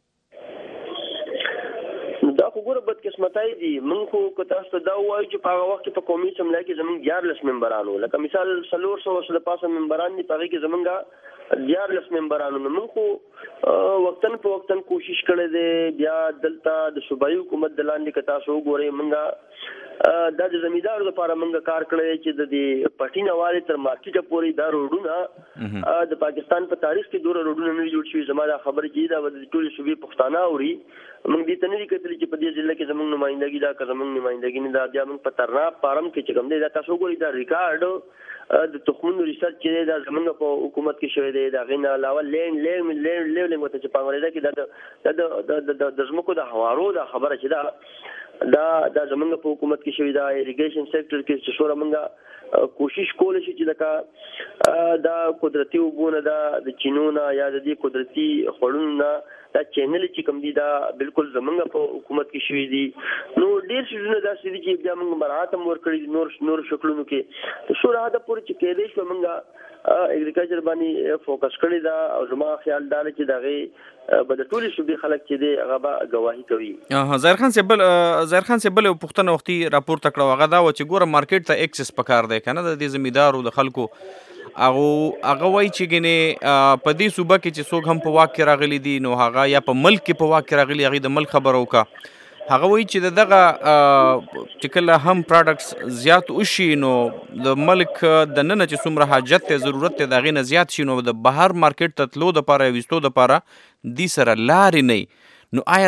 دا خو ګوره بدقسمتای دي من خو که تاسو دا وایي چې په هغه وخت په قومي اسمبلی کې زمونږ دیارلس ممبرانو لکه مثال څلور سوه د پاسه ممبران دي په هغې کې زمونږ دیارلس ممبرانو نه من خو وقتاً په وقتاً کوشش کړی دی بیا دلته د صوبایي حکومت د لاندې که تاسو وګورئ موږ دا د زمیندارو لپاره موږ کار کړی چې د دې پټي نه والې تر مارکیټه پورې دا روډونه د پاکستان په تاریخ کې دومره روډونه نه جوړ شوي زما دا خبره چې دا به د ټولې صوبې پښتانه اوري موږ دې ته نه دي کتلي چې په دې ضلع کې زموږ نمایندګي دا که زموږ نمایندګي نه دا بیا موږ په ترناب پارم کې چې کوم دی دا تاسو وګورئ دا ریکارډ د تخمونو ریسرچ چې دی دا زموږ په حکومت کې شوی دی د هغې نه علاوه لینډ لینډ لینډ لیولینګ ورته چې په انګریزي کې دا د ځمکو د هوارو دا خبره چې دا دا دا زموږ په حکومت کې شوی دا اریګیشن سیکټر کې چې څومره موږ کوشش کولی شي چې لکه دا قدرتي اوبونه دا د چینونه یا د دې قدرتي خوړونو نه دا چینل چې کوم دي دا بالکل زمونږ په حکومت کې شوي دي نو ډېر شیزونه داسې دي چې بیا موږ مراعات هم ورکړي نور نور شکلونو کې څو راحته پورې چې کېدی شوه موږ اګریکلچر باندې فوکس کړی دا او زما خیال دا چې د هغې به د ټولې صوبې خلک چې دی هغه به ګواهي کوي. ظاهر خان صاحب بل ظاهر خان صاحب بل یو پوښتنه وختي راپورته کړه هغه دا و چې ګوره مارکیټ ته اکسس پکار دی که نه د دې زمیندارو د خلکو هغه هغه وایي چې ګنې په دې صوبه کې چې څوک هم په واک کې راغلي دي نو هغه یا په ملک کې په واک کې راغلي هغې د ملک خبره وکړه هغه وایي چې د دغه چې کله هم پراډکټس زیات وشي نو د ملک د ننه چې څومره حاجت ته ضرورت دی د هغې نه زیات شي نو د بهر مارکیټ ته تلو دپاره یا ویستو دپاره دې سره لارې نه نو آیا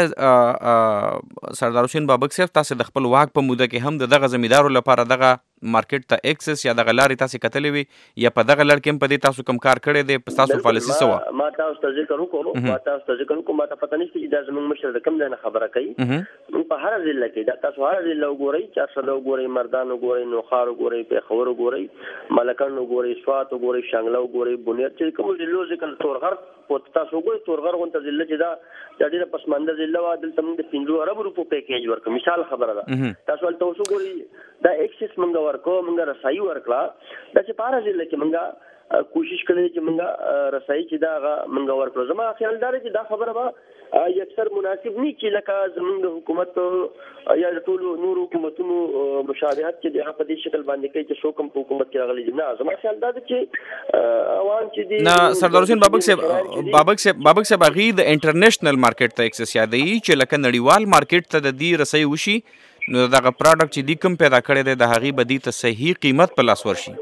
سردار حسین بابک صاحب تاسو د خپل واک په موده کې هم د دغه زمیندارو لپاره دغه مارکیټ ته اکسس یا دغه لارې تاسو کتلې وي یا په دغه لړ کې هم په دې تاسو کوم کار کړی دی په تاسو پالیسي څه وه ما تاسو ته ذکر وکړو ما تاسو ته ذکر وکړو ما ته پته نشته چې دا زموږ مشر د کوم ځای نه خبره کوي موږ په هره ضلع کې دا تاسو هره ضلع وګورئ چارسده وګورئ مردان وګورئ نوخار وګورئ پېښور وګورئ ملکن وګورئ سوات وګورئ شانګله وګورئ بنیر چې کوم ضلعو ذکر تورغر تاسو وګورئ تورغر غونډه ضلع چې دا دا ډېره پسمانده ضلع وه دلته موږ د پنځو اربو روپو پیکیج ورکړو مثال خبره ده تاسو هلته اوس وګورئ دا اکسس موږ ورکړو موږ رسایي ورکړه دا چې په هره ضلع کې موږ کوشش کړی چې موږ رسایي چې دا هغه موږ ورکړو زما خیال دا دی چې دا خبره به اکثر مناسب نه چې لکه زموږ حکومت یا د ټولو نورو حکومتونو مشابهت چې د هغه په دې شکل باندې کوي چې څوک هم په حکومت کې راغلي دي نه زما خیال دا دی چې عوام چې دي نه سردار حسین بابک صاحب بابک صاحب بابک صاحب هغې د انټرنیشنل مارکیټ ته اکسس یادوي چې لکه نړیوال مارکیټ ته د دې رسایي وشي نو دغه پراډکټ چې دی کوم پیدا کړی دی د هغې به دې ته صحیح قیمت په لاس ورشي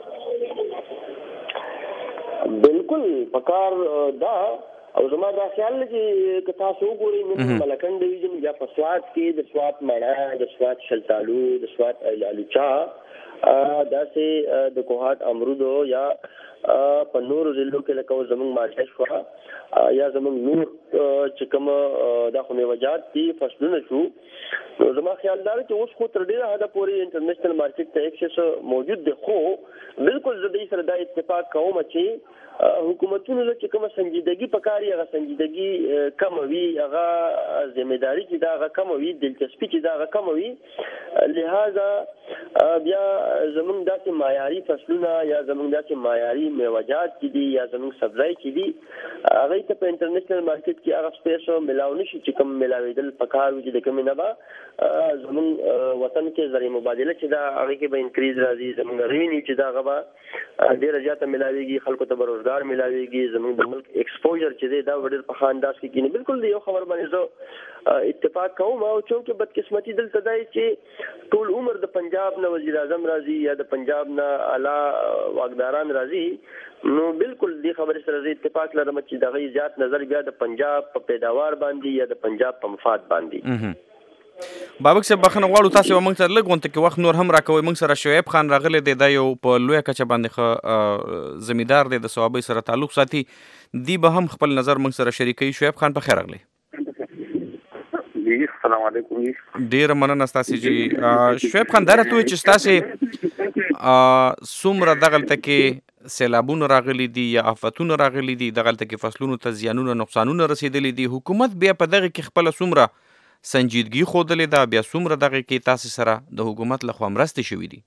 بالکل پکار دا او زما دا خیال دی چې که تاسو وګورئ نن ملکن ډویژن یا په سوات کې د سوات مڼه د سوات شلتالو د سوات الالوچا داسې د کوهات امرودو یا په نورو ضلعو کې لکه زموږ مالټه شوه یا زموږ نور چې کوم د خو میوجات دي فصلونه شو نو زما خیال دا چې اوس خو تر ډیره حده پورې انټرنیشنل مارکیټ ته اکسس موجود دی خو بالکل زه دې سره دا اتفاق کوم چې حکومتونو چې کومه سنجیدګي پکاري هغه سنجیدګي کم وي هغه ځمېداري چې دا هغه کم وي دلچسپي چې دا هغه کم وي لہذا بیا زموږ داسې معیاري فصلونه یا زموږ داسې معیاري میوجات چې دي یا زموږ سبزی چې دي هغه ته په انټرنیشنل مارکیټ کې هغه سپیس ملاو نشي چې کوم ملاویدل پکار وي چې د کوم نه به زموږ وطن کې ذریعہ مبادله چې دا هغه کې به انکریز راځي زموږ ریونیو چې دا هغه به ډیره زیاته ملاويږي خلکو ته روزګار ملاويږي زموږ د ملک ایکسپوجر چې دی دا ډېر په خانداس کې کینی بالکل دی یو خبر باندې زه اتفاق کوم او چې بدقسمتي دلته دی چې ټول عمر د پنجاب نه وزیر اعظم راځي یا د پنجاب نه اعلی واکداران راځي نو بالکل دی خبرې سره زه اتفاق لرم چې دغه زیات نظر بیا د پنجاب په پیداوار باندې یا د پنجاب په مفاد باندې بابک صاحب بخنه غواړو تاسو موږ سره لږ غونته کې وخت نور هم راکوي موږ سره شعیب خان راغلی دی دا یو په لوی کچه باندې خ زمیدار دی د ثوابي سره تعلق ساتي دی به هم خپل نظر موږ سره شریکي شعیب خان په خیر راغلی السلام علیکم ډیر مننه تاسو جی شعیب خان درته چې تاسو سومره دغلته کې سیلابونه راغلي دي یا آفتونه راغلي دي دغلته کې فصلونو ته زیانونه نقصانونه رسیدلي دي حکومت بیا په دغه کې خپل سومره سنجیدګي خودلې دا بیا څومره دغه کې تاسو سره د حکومت لخوا مرستې شوې دي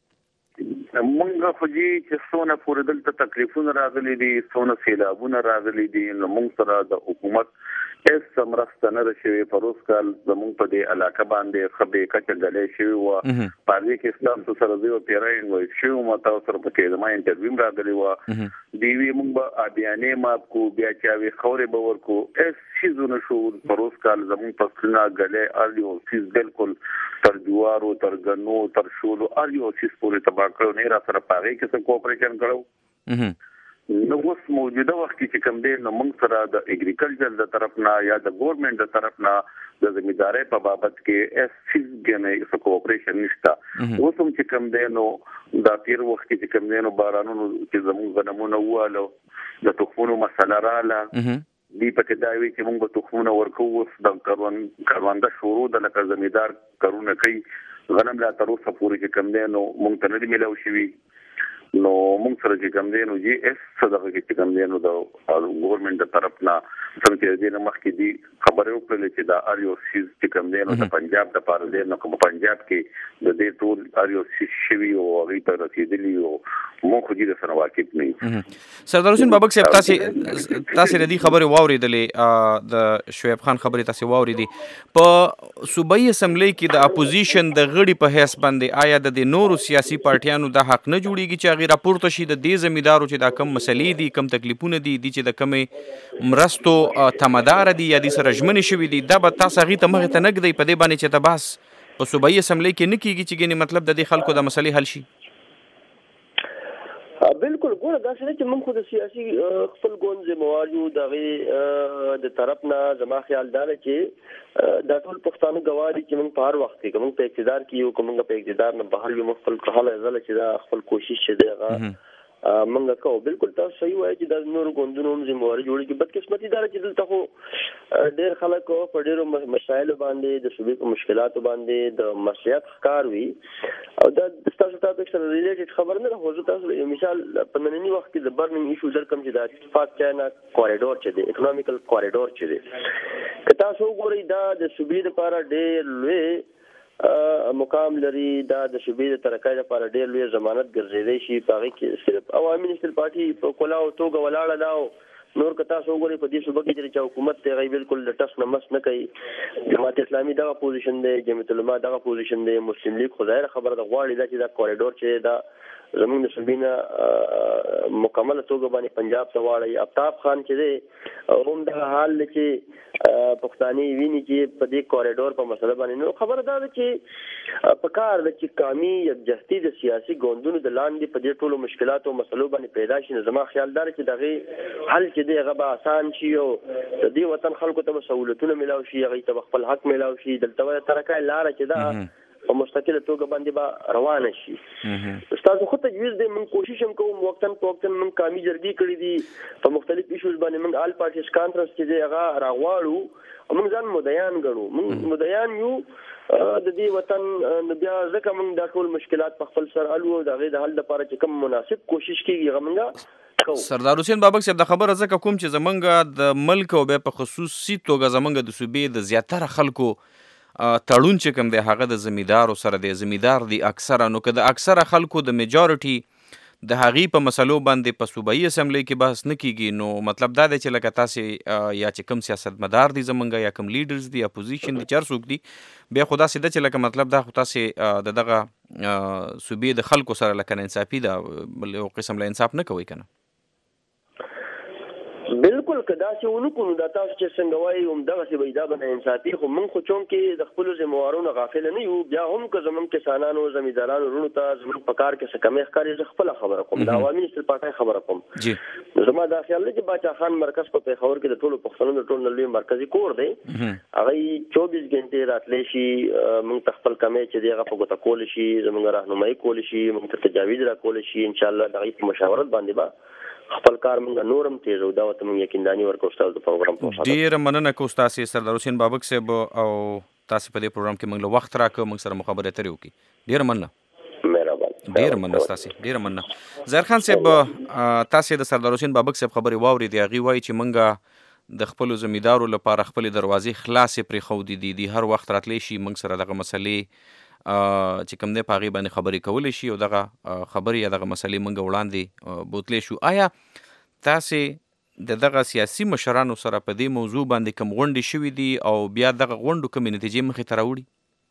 مونږ خو جی چې څونه پورې دلته تکلیفونه راغلي دي څونه سیلابونه راغلي دي نو مونږ سره د حکومت هیڅ مرسته نه شوي پروس کال زموږ په دې علاقه باندې خبرې کچه غلې شوی و پاره کې تاسو سره دیو پیراین وای شو ما تاسو سره په کې زما انټرویو راغلی و دی وی مونږ به ابيانې ما کو بیا چاوي خوري باور کو اس شیزونه شو پروس کال زموږ په څنا غلې الیو سیز بالکل تر جوارو تر غنو تر شولو الیو سیز پورې تبا کړو نه را سره پاره کې څه کوپریشن کړو نو اوس موجوده وخت کې کوم دی نو موږ سره د اګریکلچر د طرف نه یا د ګورنمنت د طرف نه د زمیندارۍ په بابت کې اس سیز غنې څه کوپریشن نشته اوس هم چې کوم دی نو دا تیر وخت کې کوم دی نو بارانونو چې زموږ غنمونه واله د تخمونو مسله رااله دی پکې دا وی چې موږ تخمونه ورکو اوس د کاروان کاروانده شروع د لکه زمیندار کارونه کوي غنم لا تر اوسه پورې کې کوم دی نو موږ ته نه دی ملاو شوی نو موږ سره چې کوم دی نو جی اس صدقه کې کوم دی نو د ګورنمنت د طرف نه څنګه دې نه مخکې دی خبرې وکړلې چې دا اریو سیز چې کوم دی نو د پنجاب د پاره دی نو کوم پنجاب کې د دې ټول اریو سیز شوی او هغه ته رسیدلی او موږ خو دې سره واقف نه یو سردار حسین بابک صاحب تاسو تاسو ردی خبرې واوریدلې د شعیب خان خبرې تاسو واوریدې په صوبایي اسمبلی کې د اپوزیشن د غړي په حیث باندې آیا د نورو سیاسي پارټیانو د حق نه جوړیږي چې هغه راپورته شي د دې زمیدارو چې دا کم مسلې دي کم تکلیفونه دي دي چې د کمې مرستو تمدار دي یا د سره ژمنې شوي دي دا به تاسو هغه ته مخه ته نګدي په دې باندې چې تباس په صوبایي اسمبلی کې نه کیږي چې ګنې مطلب د دې خلکو د مسلې حل شي بالکل ګوره دا څه چې موږ خو د سیاسي خپل ګوند ذمہوار یو دغه د طرف نه زما خیال دا چې دا ټول پښتانه غواړي چې موږ په هر وخت کې موږ په اقتدار کې یو کوم په اقتدار نه بهر یو خپل حاله زله چې دا خپل کوشش شه دیغه منګه کو بالکل تاسو صحیح وایي چې د نور ګوندونو هم ذمہوار جوړي کې بدقسمتي دار چې دلته خو ډېر خلک په ډېرو مسایل باندې د صوبې په مشکلاتو باندې د مسئولیت ښکار وي او دا تاسو ته سره ریلیټډ خبر نه راځي تاسو مثال په نننی وخت کې د برننګ ایشو در کوم چې د اتفاق چاینا کوریډور چې دی اکونومیکل کوریډور چې دی که تاسو وګورئ دا د صوبې لپاره ډېر لوی مقام لري دا د صوبې د ترقۍ لپاره ډېر لوی ضمانت ګرځېدلی شي په هغې کې صرف عوامي نیشنل پارټي په کلاو توګه ولاړه ده نور که تاسو وګورئ په دې صوبه کې چې چې حکومت دی هغوی بالکل د ټس نه مس نه کوي جماعت اسلامي دغه پوزیشن دی جمعیت العلما دغه پوزیشن دی مسلم لیگ خو ظاهره خبره ده غواړي دا چې دا کوریډور چې دا زموږ د صوبې نه مکمله توګه باندې پنجاب ته واړوي آفتاب خان چې دی هم دغه حال دی چې پښتانه ویني چې په دې کوریډور په مسله باندې نو خبره دا ده چې په کار ده چې قومي یکجهتي د سیاسي ګوندونو د لاندې په دې ټولو مشکلاتو او مسلو باندې پیدا شي نو زما خیال دا چې دغه حل چې دی هغه به اسان شي او د دې وطن خلکو ته سہولتونه ملاو شي هغوی ته خپل حق ملاو شي دلته ترقۍ لاره چې ده په مستقله توګه باندې با روان شي. تاسو خو تجویز دې من کوشش هم کوم وختن په وختن من قومي جرګې کړې دي په مختلف ایشوز باندې من آل پارټیز کانفرنس کې دې هغه راغواړو موږ ځان مدعیان ګڼو موږ مدعیان یو د دې وطن بیا ځکه موږ د ټول مشکلات په خپل سر حل او د غي د حل لپاره چې کوم مناسب کوشش کیږي غمنګا. سردار حسین بابک صاحب د خبره ځکه کوم چې زمونږ د ملک او به په خصوصي توګه زمونږ د صوبې د زیاتره خلکو تړون چې کوم دی هغه د زمیدارو سره دی. زمیدار دی اکثره نو که د اکثره خلکو د میجارټي د هغې په مسلو باندې په صوبایي اسمبلی کې بحث نه کیږي نو مطلب دا دی چې لکه تاسې یا چې کوم سیاستمدار دي زمونږ یا کوم لیډرز دي اپوزیشن دي چر څوک دي بیا خو داسې ده چې لکه مطلب دا خو تاسې د دغه صوبې د خلکو سره لکه انصافي ده بل یو قسم له انصاف نه کوئ که نه. بالکل که داسې ونه کړو دا تاسو چې څنګه وایي همدغسې به دا به نه انصافي خو موږ خو چونکې د خپلو ذمهوارو نه غافله نه یو بیا هم که زموږ کسانانو زمیندارانو وروڼو ته زموږ په کار کې څه کمی ښکاري زه خپله خبره کوم د عوامي نېشنل پارټۍ خبره کوم. زما دا خیال دی چې باچا خان مرکز په پېښور کې د ټولو پښتنو د ټول نه لوی مرکزي کور دی هغه چوبیس ګنټې راتلی شي موږ ته خپل کمی چې دی هغه په ګوته کولی شي زموږ راهنمایي کولی شي موږ ته تجاویز را کولی شي انشاءالله د هغې په مشاورت باندې به خپل کار موږ نورم تیز او دا ورته موږ یقینداني ورکړو ستاسو د پروګرام په وخت. ډېره مننه کوو ستاسې سردار حسین بابک صاحب او تاسې په دې پروګرام کې موږ له وخت راکړه موږ سره مخابرې اترې وکړي. ډېره مننه. مهربان. ډېره مننه ستاسې ډېره مننه. ظاهرخان صاحب تاسې د سردار حسین بابک صاحب خبرې واورېدې هغې وایي چې موږ د خپلو زمیندارو لپاره خپلې دروازې خلاصې پرېښودې دي دي هر وخت راتلی شي موږ سره دغه مسلې چې کوم دی په هغې باندې خبرې کولی شي او دغه خبرې یا دغه مسلې موږ وړاندې بوتلی شو. آیا تاسې د دغه سیاسي مشرانو سره په دې موضوع باندې کوم غونډې شوي دي او بیا دغه غونډو کومې نتیجې مخې ته راوړي؟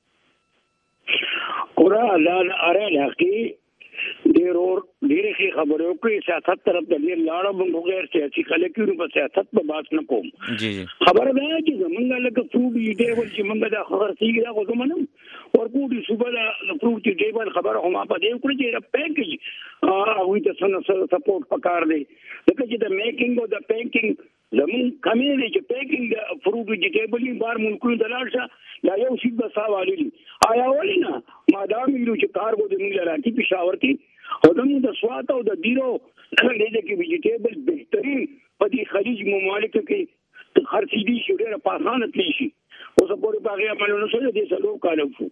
ورا لا اره لاقي ډېر اور ډېرې ښې خبرې وکړې سیاست طرف ته ډېر لاړه موږ غیر سیاسي خلک یو په سیاست په بحث نه کوم. خبره دا ده چې زمونږ لکه فروټ ډیبل چې موږ دا خرڅېږي دا خو زه منم ورکوټي صوبه د فروټ ډیبل خبره خو ما په دې وکړه چې دا پیکج هغوی ته څه سپورټ پکار دی ځکه چې د میکینګ او د پیکینګ زمون کمې دی چې پیکینګ د فروټ ویجیټیبل بار ملکونو ته لاړ شه یا یو شي به سا والي دي آیا ولې نه ما دا ویلو چې کارګو د موږ راکي پېښور کې او زموږ د سوات او د دیرو دې کې ویجیټیبل بهترین په دې خلیج ممالکو کې خرڅېدي شي ډېره په اسانه تللی شي اوس پورې په هغې عملونه شوی دې څلور کاله وشو.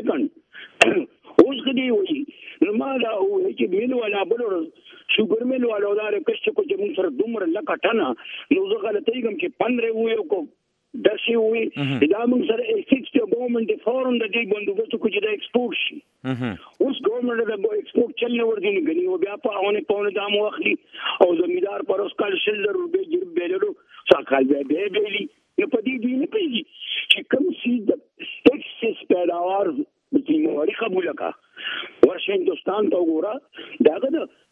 سیکنډ اوس که دې وایي نو ما دا ووایي چې میل والا بل ورځ شوګر میل والا دا رکشت کو چې موږ سره دومره لکه ټنه نو زه غلطېږم چې پندرې ووایو کو درسي ووایي دا موږ سره فکس د ګورنمنټ د فورم د دې بندوبست کو چې دا ایکسپورټ شي اوس ګورنمنټ د ایکسپورټ چل نه ورځي نه غني او بیا په اونه پونه دام واخلي او زمیندار پر اوس کال شل روپے جرب بیلو ساکال بیا به بیلی نو په دې دی نه پیږي چې کوم سي د ټیکسس پیداوار د تیموري قبول کا ورشه هندستان ته وګوره داغه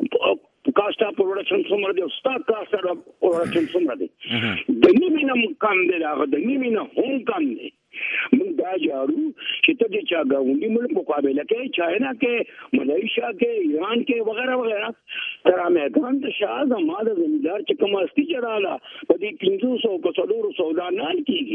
د کاسټا پروډکشن څومره دی ستا کاسټا پروډکشن څومره دی د نیمه نه کم دی داغه د نیمه نه هم کم دی. موږ دا جارو چې ته د چا ګاونډي ملک مقابله کې چاینا کې ملیشیا کې ایران کې وغیرہ وغیرہ تر میدان ته شاه زما د زمیندار چې کوم استی چراله په دې پنځه سوه په څلورو سودا نه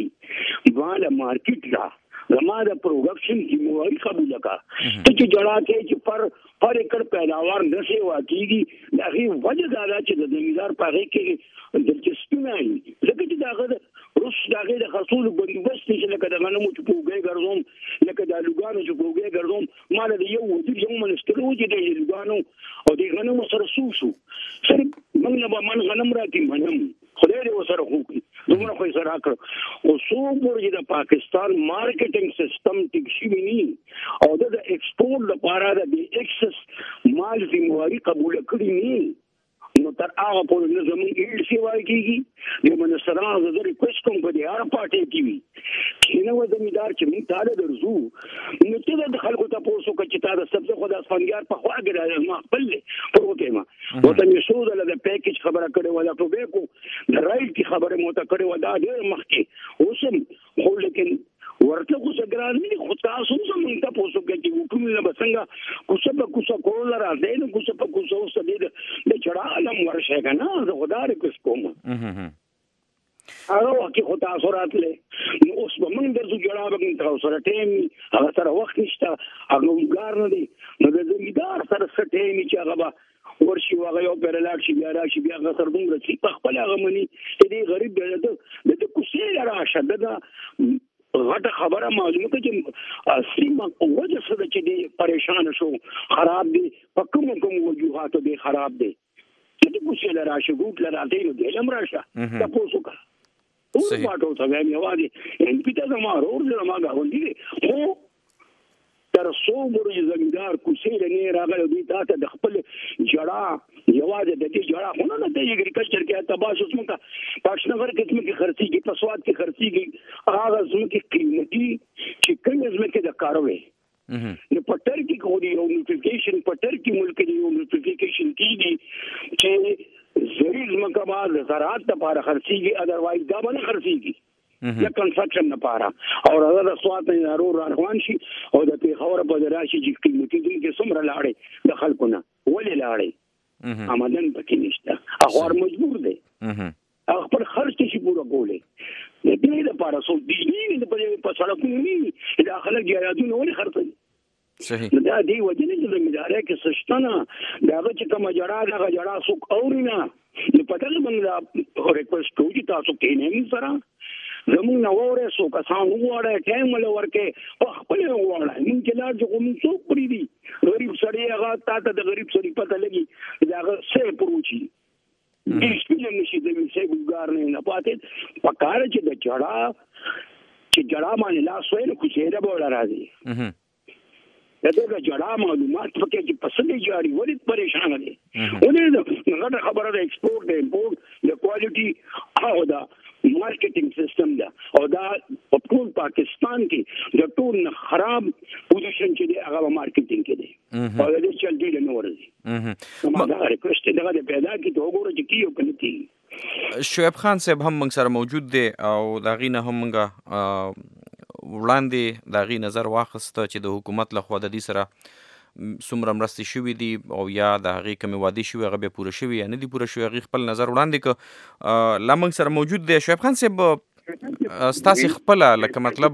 کېږي ماله مارکیټ را زما د پروډکشن ذمہواری قبول کا ته چې جړا کې چې پر پر ایکړ پیداوار نه شي واکېږي دا هی وجه دا چې د زمیندار په هغه کې دلچسپي نه وي ځکه چې داغه روس داغه د خصوصو بندوبست چې لکه د غنمو چې پوګي ګرځوم لکه د لوګانو چې پوګي ګرځوم مال د یو وزیر یو منستر و چې د لوګانو او د غنمو سره سوسو سره موږ نه من غنم راتی منم خدای دې وسره خوږي دومره خو یې سره کړو او څو پورې د پاکستان مارکیټینګ سیستم ټیک شوی نه او د ایکسپورټ لپاره د ایکسس مال ذمہواری قبول کړی نه نو تر هغه پورې نه زموږ ایډ سی وای کېږي د منسترانو زه ریکویسټ کوم په دې هر پارټۍ کې وي چې نه و زمیندار چې موږ تاله درځو نو ته د خلکو تپوس وکړه چې تا د سبزه خو د اسفنګیار په خوا کې راځي ما خپل دی پر وکې ما ورته مې څو ځله د پیکیج خبره کړې وه د ټوبیکو د رایټ کې خبرې مو ته کړې وه دا ډېر مخکې اوس هم خو لیکن ورته خو څه ګران نه دي خو تاسو هم زموږ تپوس وکړئ چې حکومت نه به څنګه کوڅه په کوڅه کول راځي نو کوڅه په کوڅه اوس د چړا علم ورشه که نه زه خو دا ریکویسټ کوم. هغه وخت خو تاسو راتله نو اوس به موږ درځو جوړا به تاسو سره ټیم هغه سره وخت نشته هغه وګار نه دی نو د زمیدار سره څه ټیم چې هغه به ورشي هغه یو پیرلاټ شي بیا راشي بیا هغه سره دومره چې په خپل هغه مني چې دی غریب دی د د کوڅې راشه د غټه خبره معلومه کړي چې سیمه وجه سره چې دی پریشان شو خراب دی په کوم کوم وجوهاتو دی خراب دی چې د کوڅې راشه ګوت لراته نو دی لم راشه تاسو کا او پاتو څنګه مې وادي ان پیته زما ورور زما غوندي خو تر څو موري زمیندار کوڅې نه راغلی دی تاسو د خپل جړه یوازې د دې جړه خو نه د اګریکلچر کې تباشو سمکا پښنغر کې څنګه خرڅي کې پسواد کې خرڅي کې هغه زمکه قیمتي چې کومه زمکه د کاروي نو پټر کې کوم یو نوټیفیکیشن پټر کې ملک دی یو نوټیفیکیشن کیږي چې زری زمکه بعد زراعت لپاره خرڅي کې اذروایز دا باندې خرڅي کې یا کنسټرکشن لپاره او هغه د سواد نه ضرور روان شي او د پیښور په دراشي چې قیمتي دي کې څومره لاړې د خلکو نه ولې لاړې آمدن پکې نشته هغه مجبور دی هغه خپل خرچ شي پوره کولې د دې لپاره سو دي نه په سړکونو نه د خلک یادونه ولې خرڅي صحیح دا دی وجه نه چې زمینداري کې سشتنه دا چې کوم جړه دا جړه سو اورینه نو پټل باندې ریکوست کوي تاسو کې نه سره زمون نو وره سو کسان وړه ټایم له ورکه په خپل وړه مونږ چې لا جو کوم څوک پری دي غریب سړی هغه تاسو د غریب سړی پته لګي دا هغه څه پروچی هیڅ نه نشي د وسې ګار نه نه پاتې پکاره چې د جړه چې جړه باندې لا سوې نو کوچېره بوله راځي دغه جړه معلومات پکې چې پسندې جاری ولې پریشان دي ولې دا خبره د ایکسپورټ د امپورټ د کوالټي او دا مارکیټینګ سیستم دا او دا په ټول پاکستان کې د ټول خراب پوزیشن چې دی هغه مارکیټینګ کې دی او د چل دی نه ورزي ما دا ریکوست دغه پیدا کی ته وګوره چې کیو کنه کی شعیب خان صاحب هم موږ سره موجود دی او دا غینه هم موږ وړاندې دا غي نظر واخسته چې د حکومت لخوا د دې سره څومره مرستې شوي دي او یا د هغې کومې وعدې شوي هغه بیا پوره شوي یا نه دي پوره شوي هغې خپل نظر وړاندې که لا موږ سره موجود دی شعیب خان صاحب ستاسې خپله لکه مطلب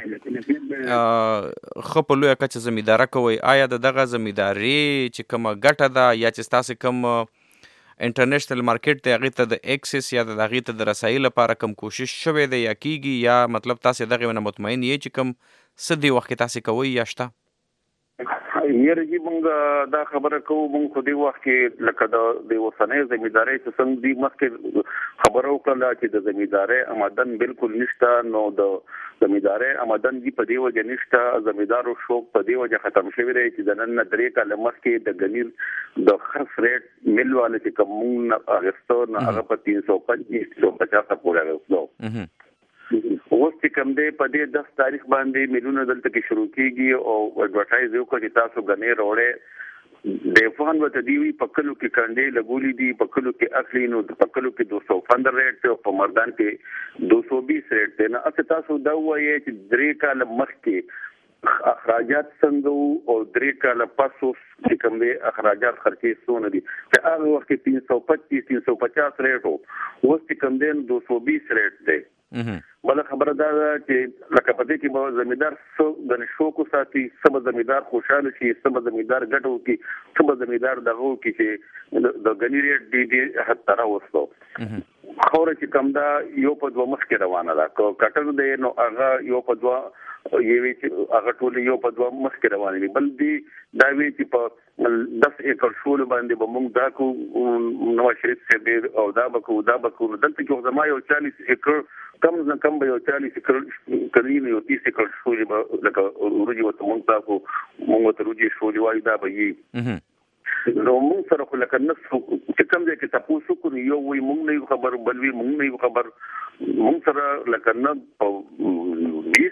ښه په لویه کچه زمینداره کوئ آیا د دغه زمینداري چې کومه ګټه ده یا چې ستاسې کوم انټرنیشنل مارکیټ ته هغې ته د ایکسس یا د هغې ته د رسایي لپاره کوم کوشش شوی دی یا کیږي یا مطلب تاسې دغې نه مطمئن یې چې کوم څه دې وخت کې تاسې کوئ یا شته یره جی مونږ دا خبره کوو مونږ خو دې وخت کې لکه د اوسنۍ زمیندارۍ چې څنګه دې مخکې خبره وکړله چې د زمیندارۍ آمدن بالکل نشته نو د زمیندارۍ آمدن دې په دې وجه نشته زمیندارو شوق په دې وجه ختم شوی دی چې د نن نه درې کاله مخکې د ګنیر د خرڅ ریټ مل والا چې کوم مونږ اغستو نه هغه په تین سو پنځه سو پچاس پورې اغستو اوس چې کوم دی په دې دس تاریخ باندې میلیونه دلته کې شروع کیږي او اډورټایز یو کوي تاسو غنې وروړې د فون وته دی په کلو کې کاندې لګولې دي په کلو کې اخلي نو په کلو کې دو سو پندرہ ریټ او په مردان کې دو سو بیس ریټ دی نه اته تاسو دا وایي چې درې کال مخکې اخراجات څنګه او درې کال پاسو چې کوم دی اخراجات خرچې سونه دي چې هغه وخت کې تین سو پچیس تین سو پچاس ریټ او اوس چې کوم دی دو سو بیس ریټ دی بل خبره دا چې لکه پدې کې به زمیندار څو د شوکو ساتي سب زمیندار خوشاله شي سب زمیندار ګټو کې سب زمیندار دغه کې چې د غنی ریټ دی دی حتی راوستو خوره چې کوم دا یو په دوه مخ کې روانه ده کو کټر دی نو هغه یو په دوه یوه چې هغه ټول یو په دوه مخ کې روانه دي بل دی دا وی چې په دس ایکر شول باندې به موږ دا کو نو شریف سبیر او دا بکو دا بکو دلته کې زما یو چالیس ایکر کم نه کم به یو چالیس ایکر کړي یو تیس ایکر شول به لکه ورجی وته موږ تاسو موږ ته ورجی شول وای دا به یي نو موږ سره خو لکه نس چې کوم ځای کې تاسو کو یو وي موږ نه خبر بل وی موږ نه خبر موږ سره لکه نه بیس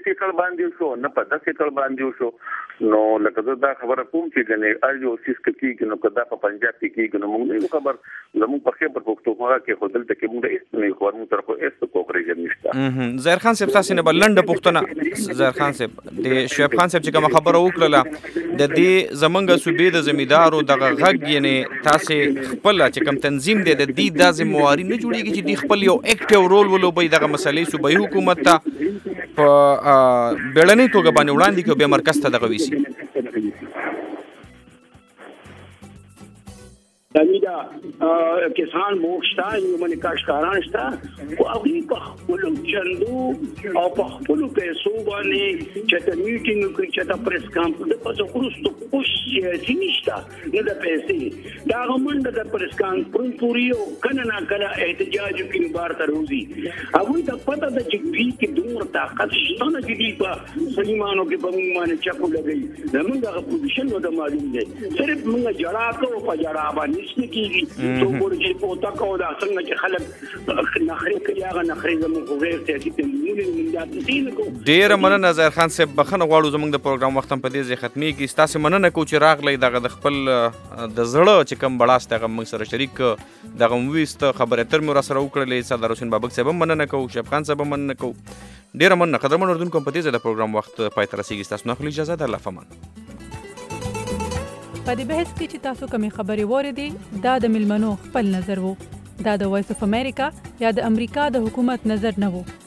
داسې کړ باندې شو نه په داسې کړ باندې شو نو لکه زه دا خبره کوم چې ګنې ار یو سیس کېږي نو کدا په پنجاب کې کېږي نو موږ یو خبر زموږ په خبر پښتونخوا کې خو دلته کې موږ هیڅ نه خو موږ طرف هیڅ کوپریشن نشته. زهر خان صاحب تاسو نه بلنډ پښتنه زهر خان صاحب د شعیب خان صاحب چې کوم خبره وکړه د دې زمونږ صوبې د زمیدارو دغه غږ یعنی تاسو خپل چې کوم تنظیم دی د دې د ذمہواری نه جوړیږي چې د خپل یو اکټیو رول ولوبي دغه مسلې صوبایي حکومت ته په بیړنۍ توګه باندې وړاندې کوي به مرکز ته دغه ویسي. دمیدا کسان موښتا یو باندې کاشکاران شتا او هغه په خپل چندو او په خپل پیسو باندې چې د میټینګ کوي چې د پریس کانفرنس په څو ورستو پوښ سیاسي نشتا نه د پیسې دا غمنده د پریس کانفرنس پوری او کنه نه کله احتجاج کوي بار ته روزي هغه د پته د چې کې دومره طاقت شته نه چې دی په سلیمانو کې په موږ باندې چاکو لګي زمونږ د پوزیشن نو د معلوم دی صرف موږ جړا کوو په جړا باندې نشکیږي څو ورته په تاکو دا څنګه چې خلک نخري کوي هغه نخري زموږ غیر سیاسي تنظیمونه ډیر مننه زهر خان صاحب بخنه غواړو زموږ د پروګرام وخت په دې ځای ختمي کې تاسو مننه کو چې راغلی دغه د خپل د زړه چې کوم بڑاست هغه موږ سره شریک دغه ویست خبره تر مې را سره وکړلې سردار حسین بابک صاحب مننه کو شعیب خان صاحب مننه کو ډیر مننه قدرمن اردوونکو په دې ځای د پروګرام وخت پای ته رسیږي تاسو نه خپل اجازه در لفمان په دې بحث کې چې تاسو کومې خبرې واورېدې دا د ملمنو خپل نظر وو دا د وایس اف امریکا یا د امریکا د حکومت نظر نه وو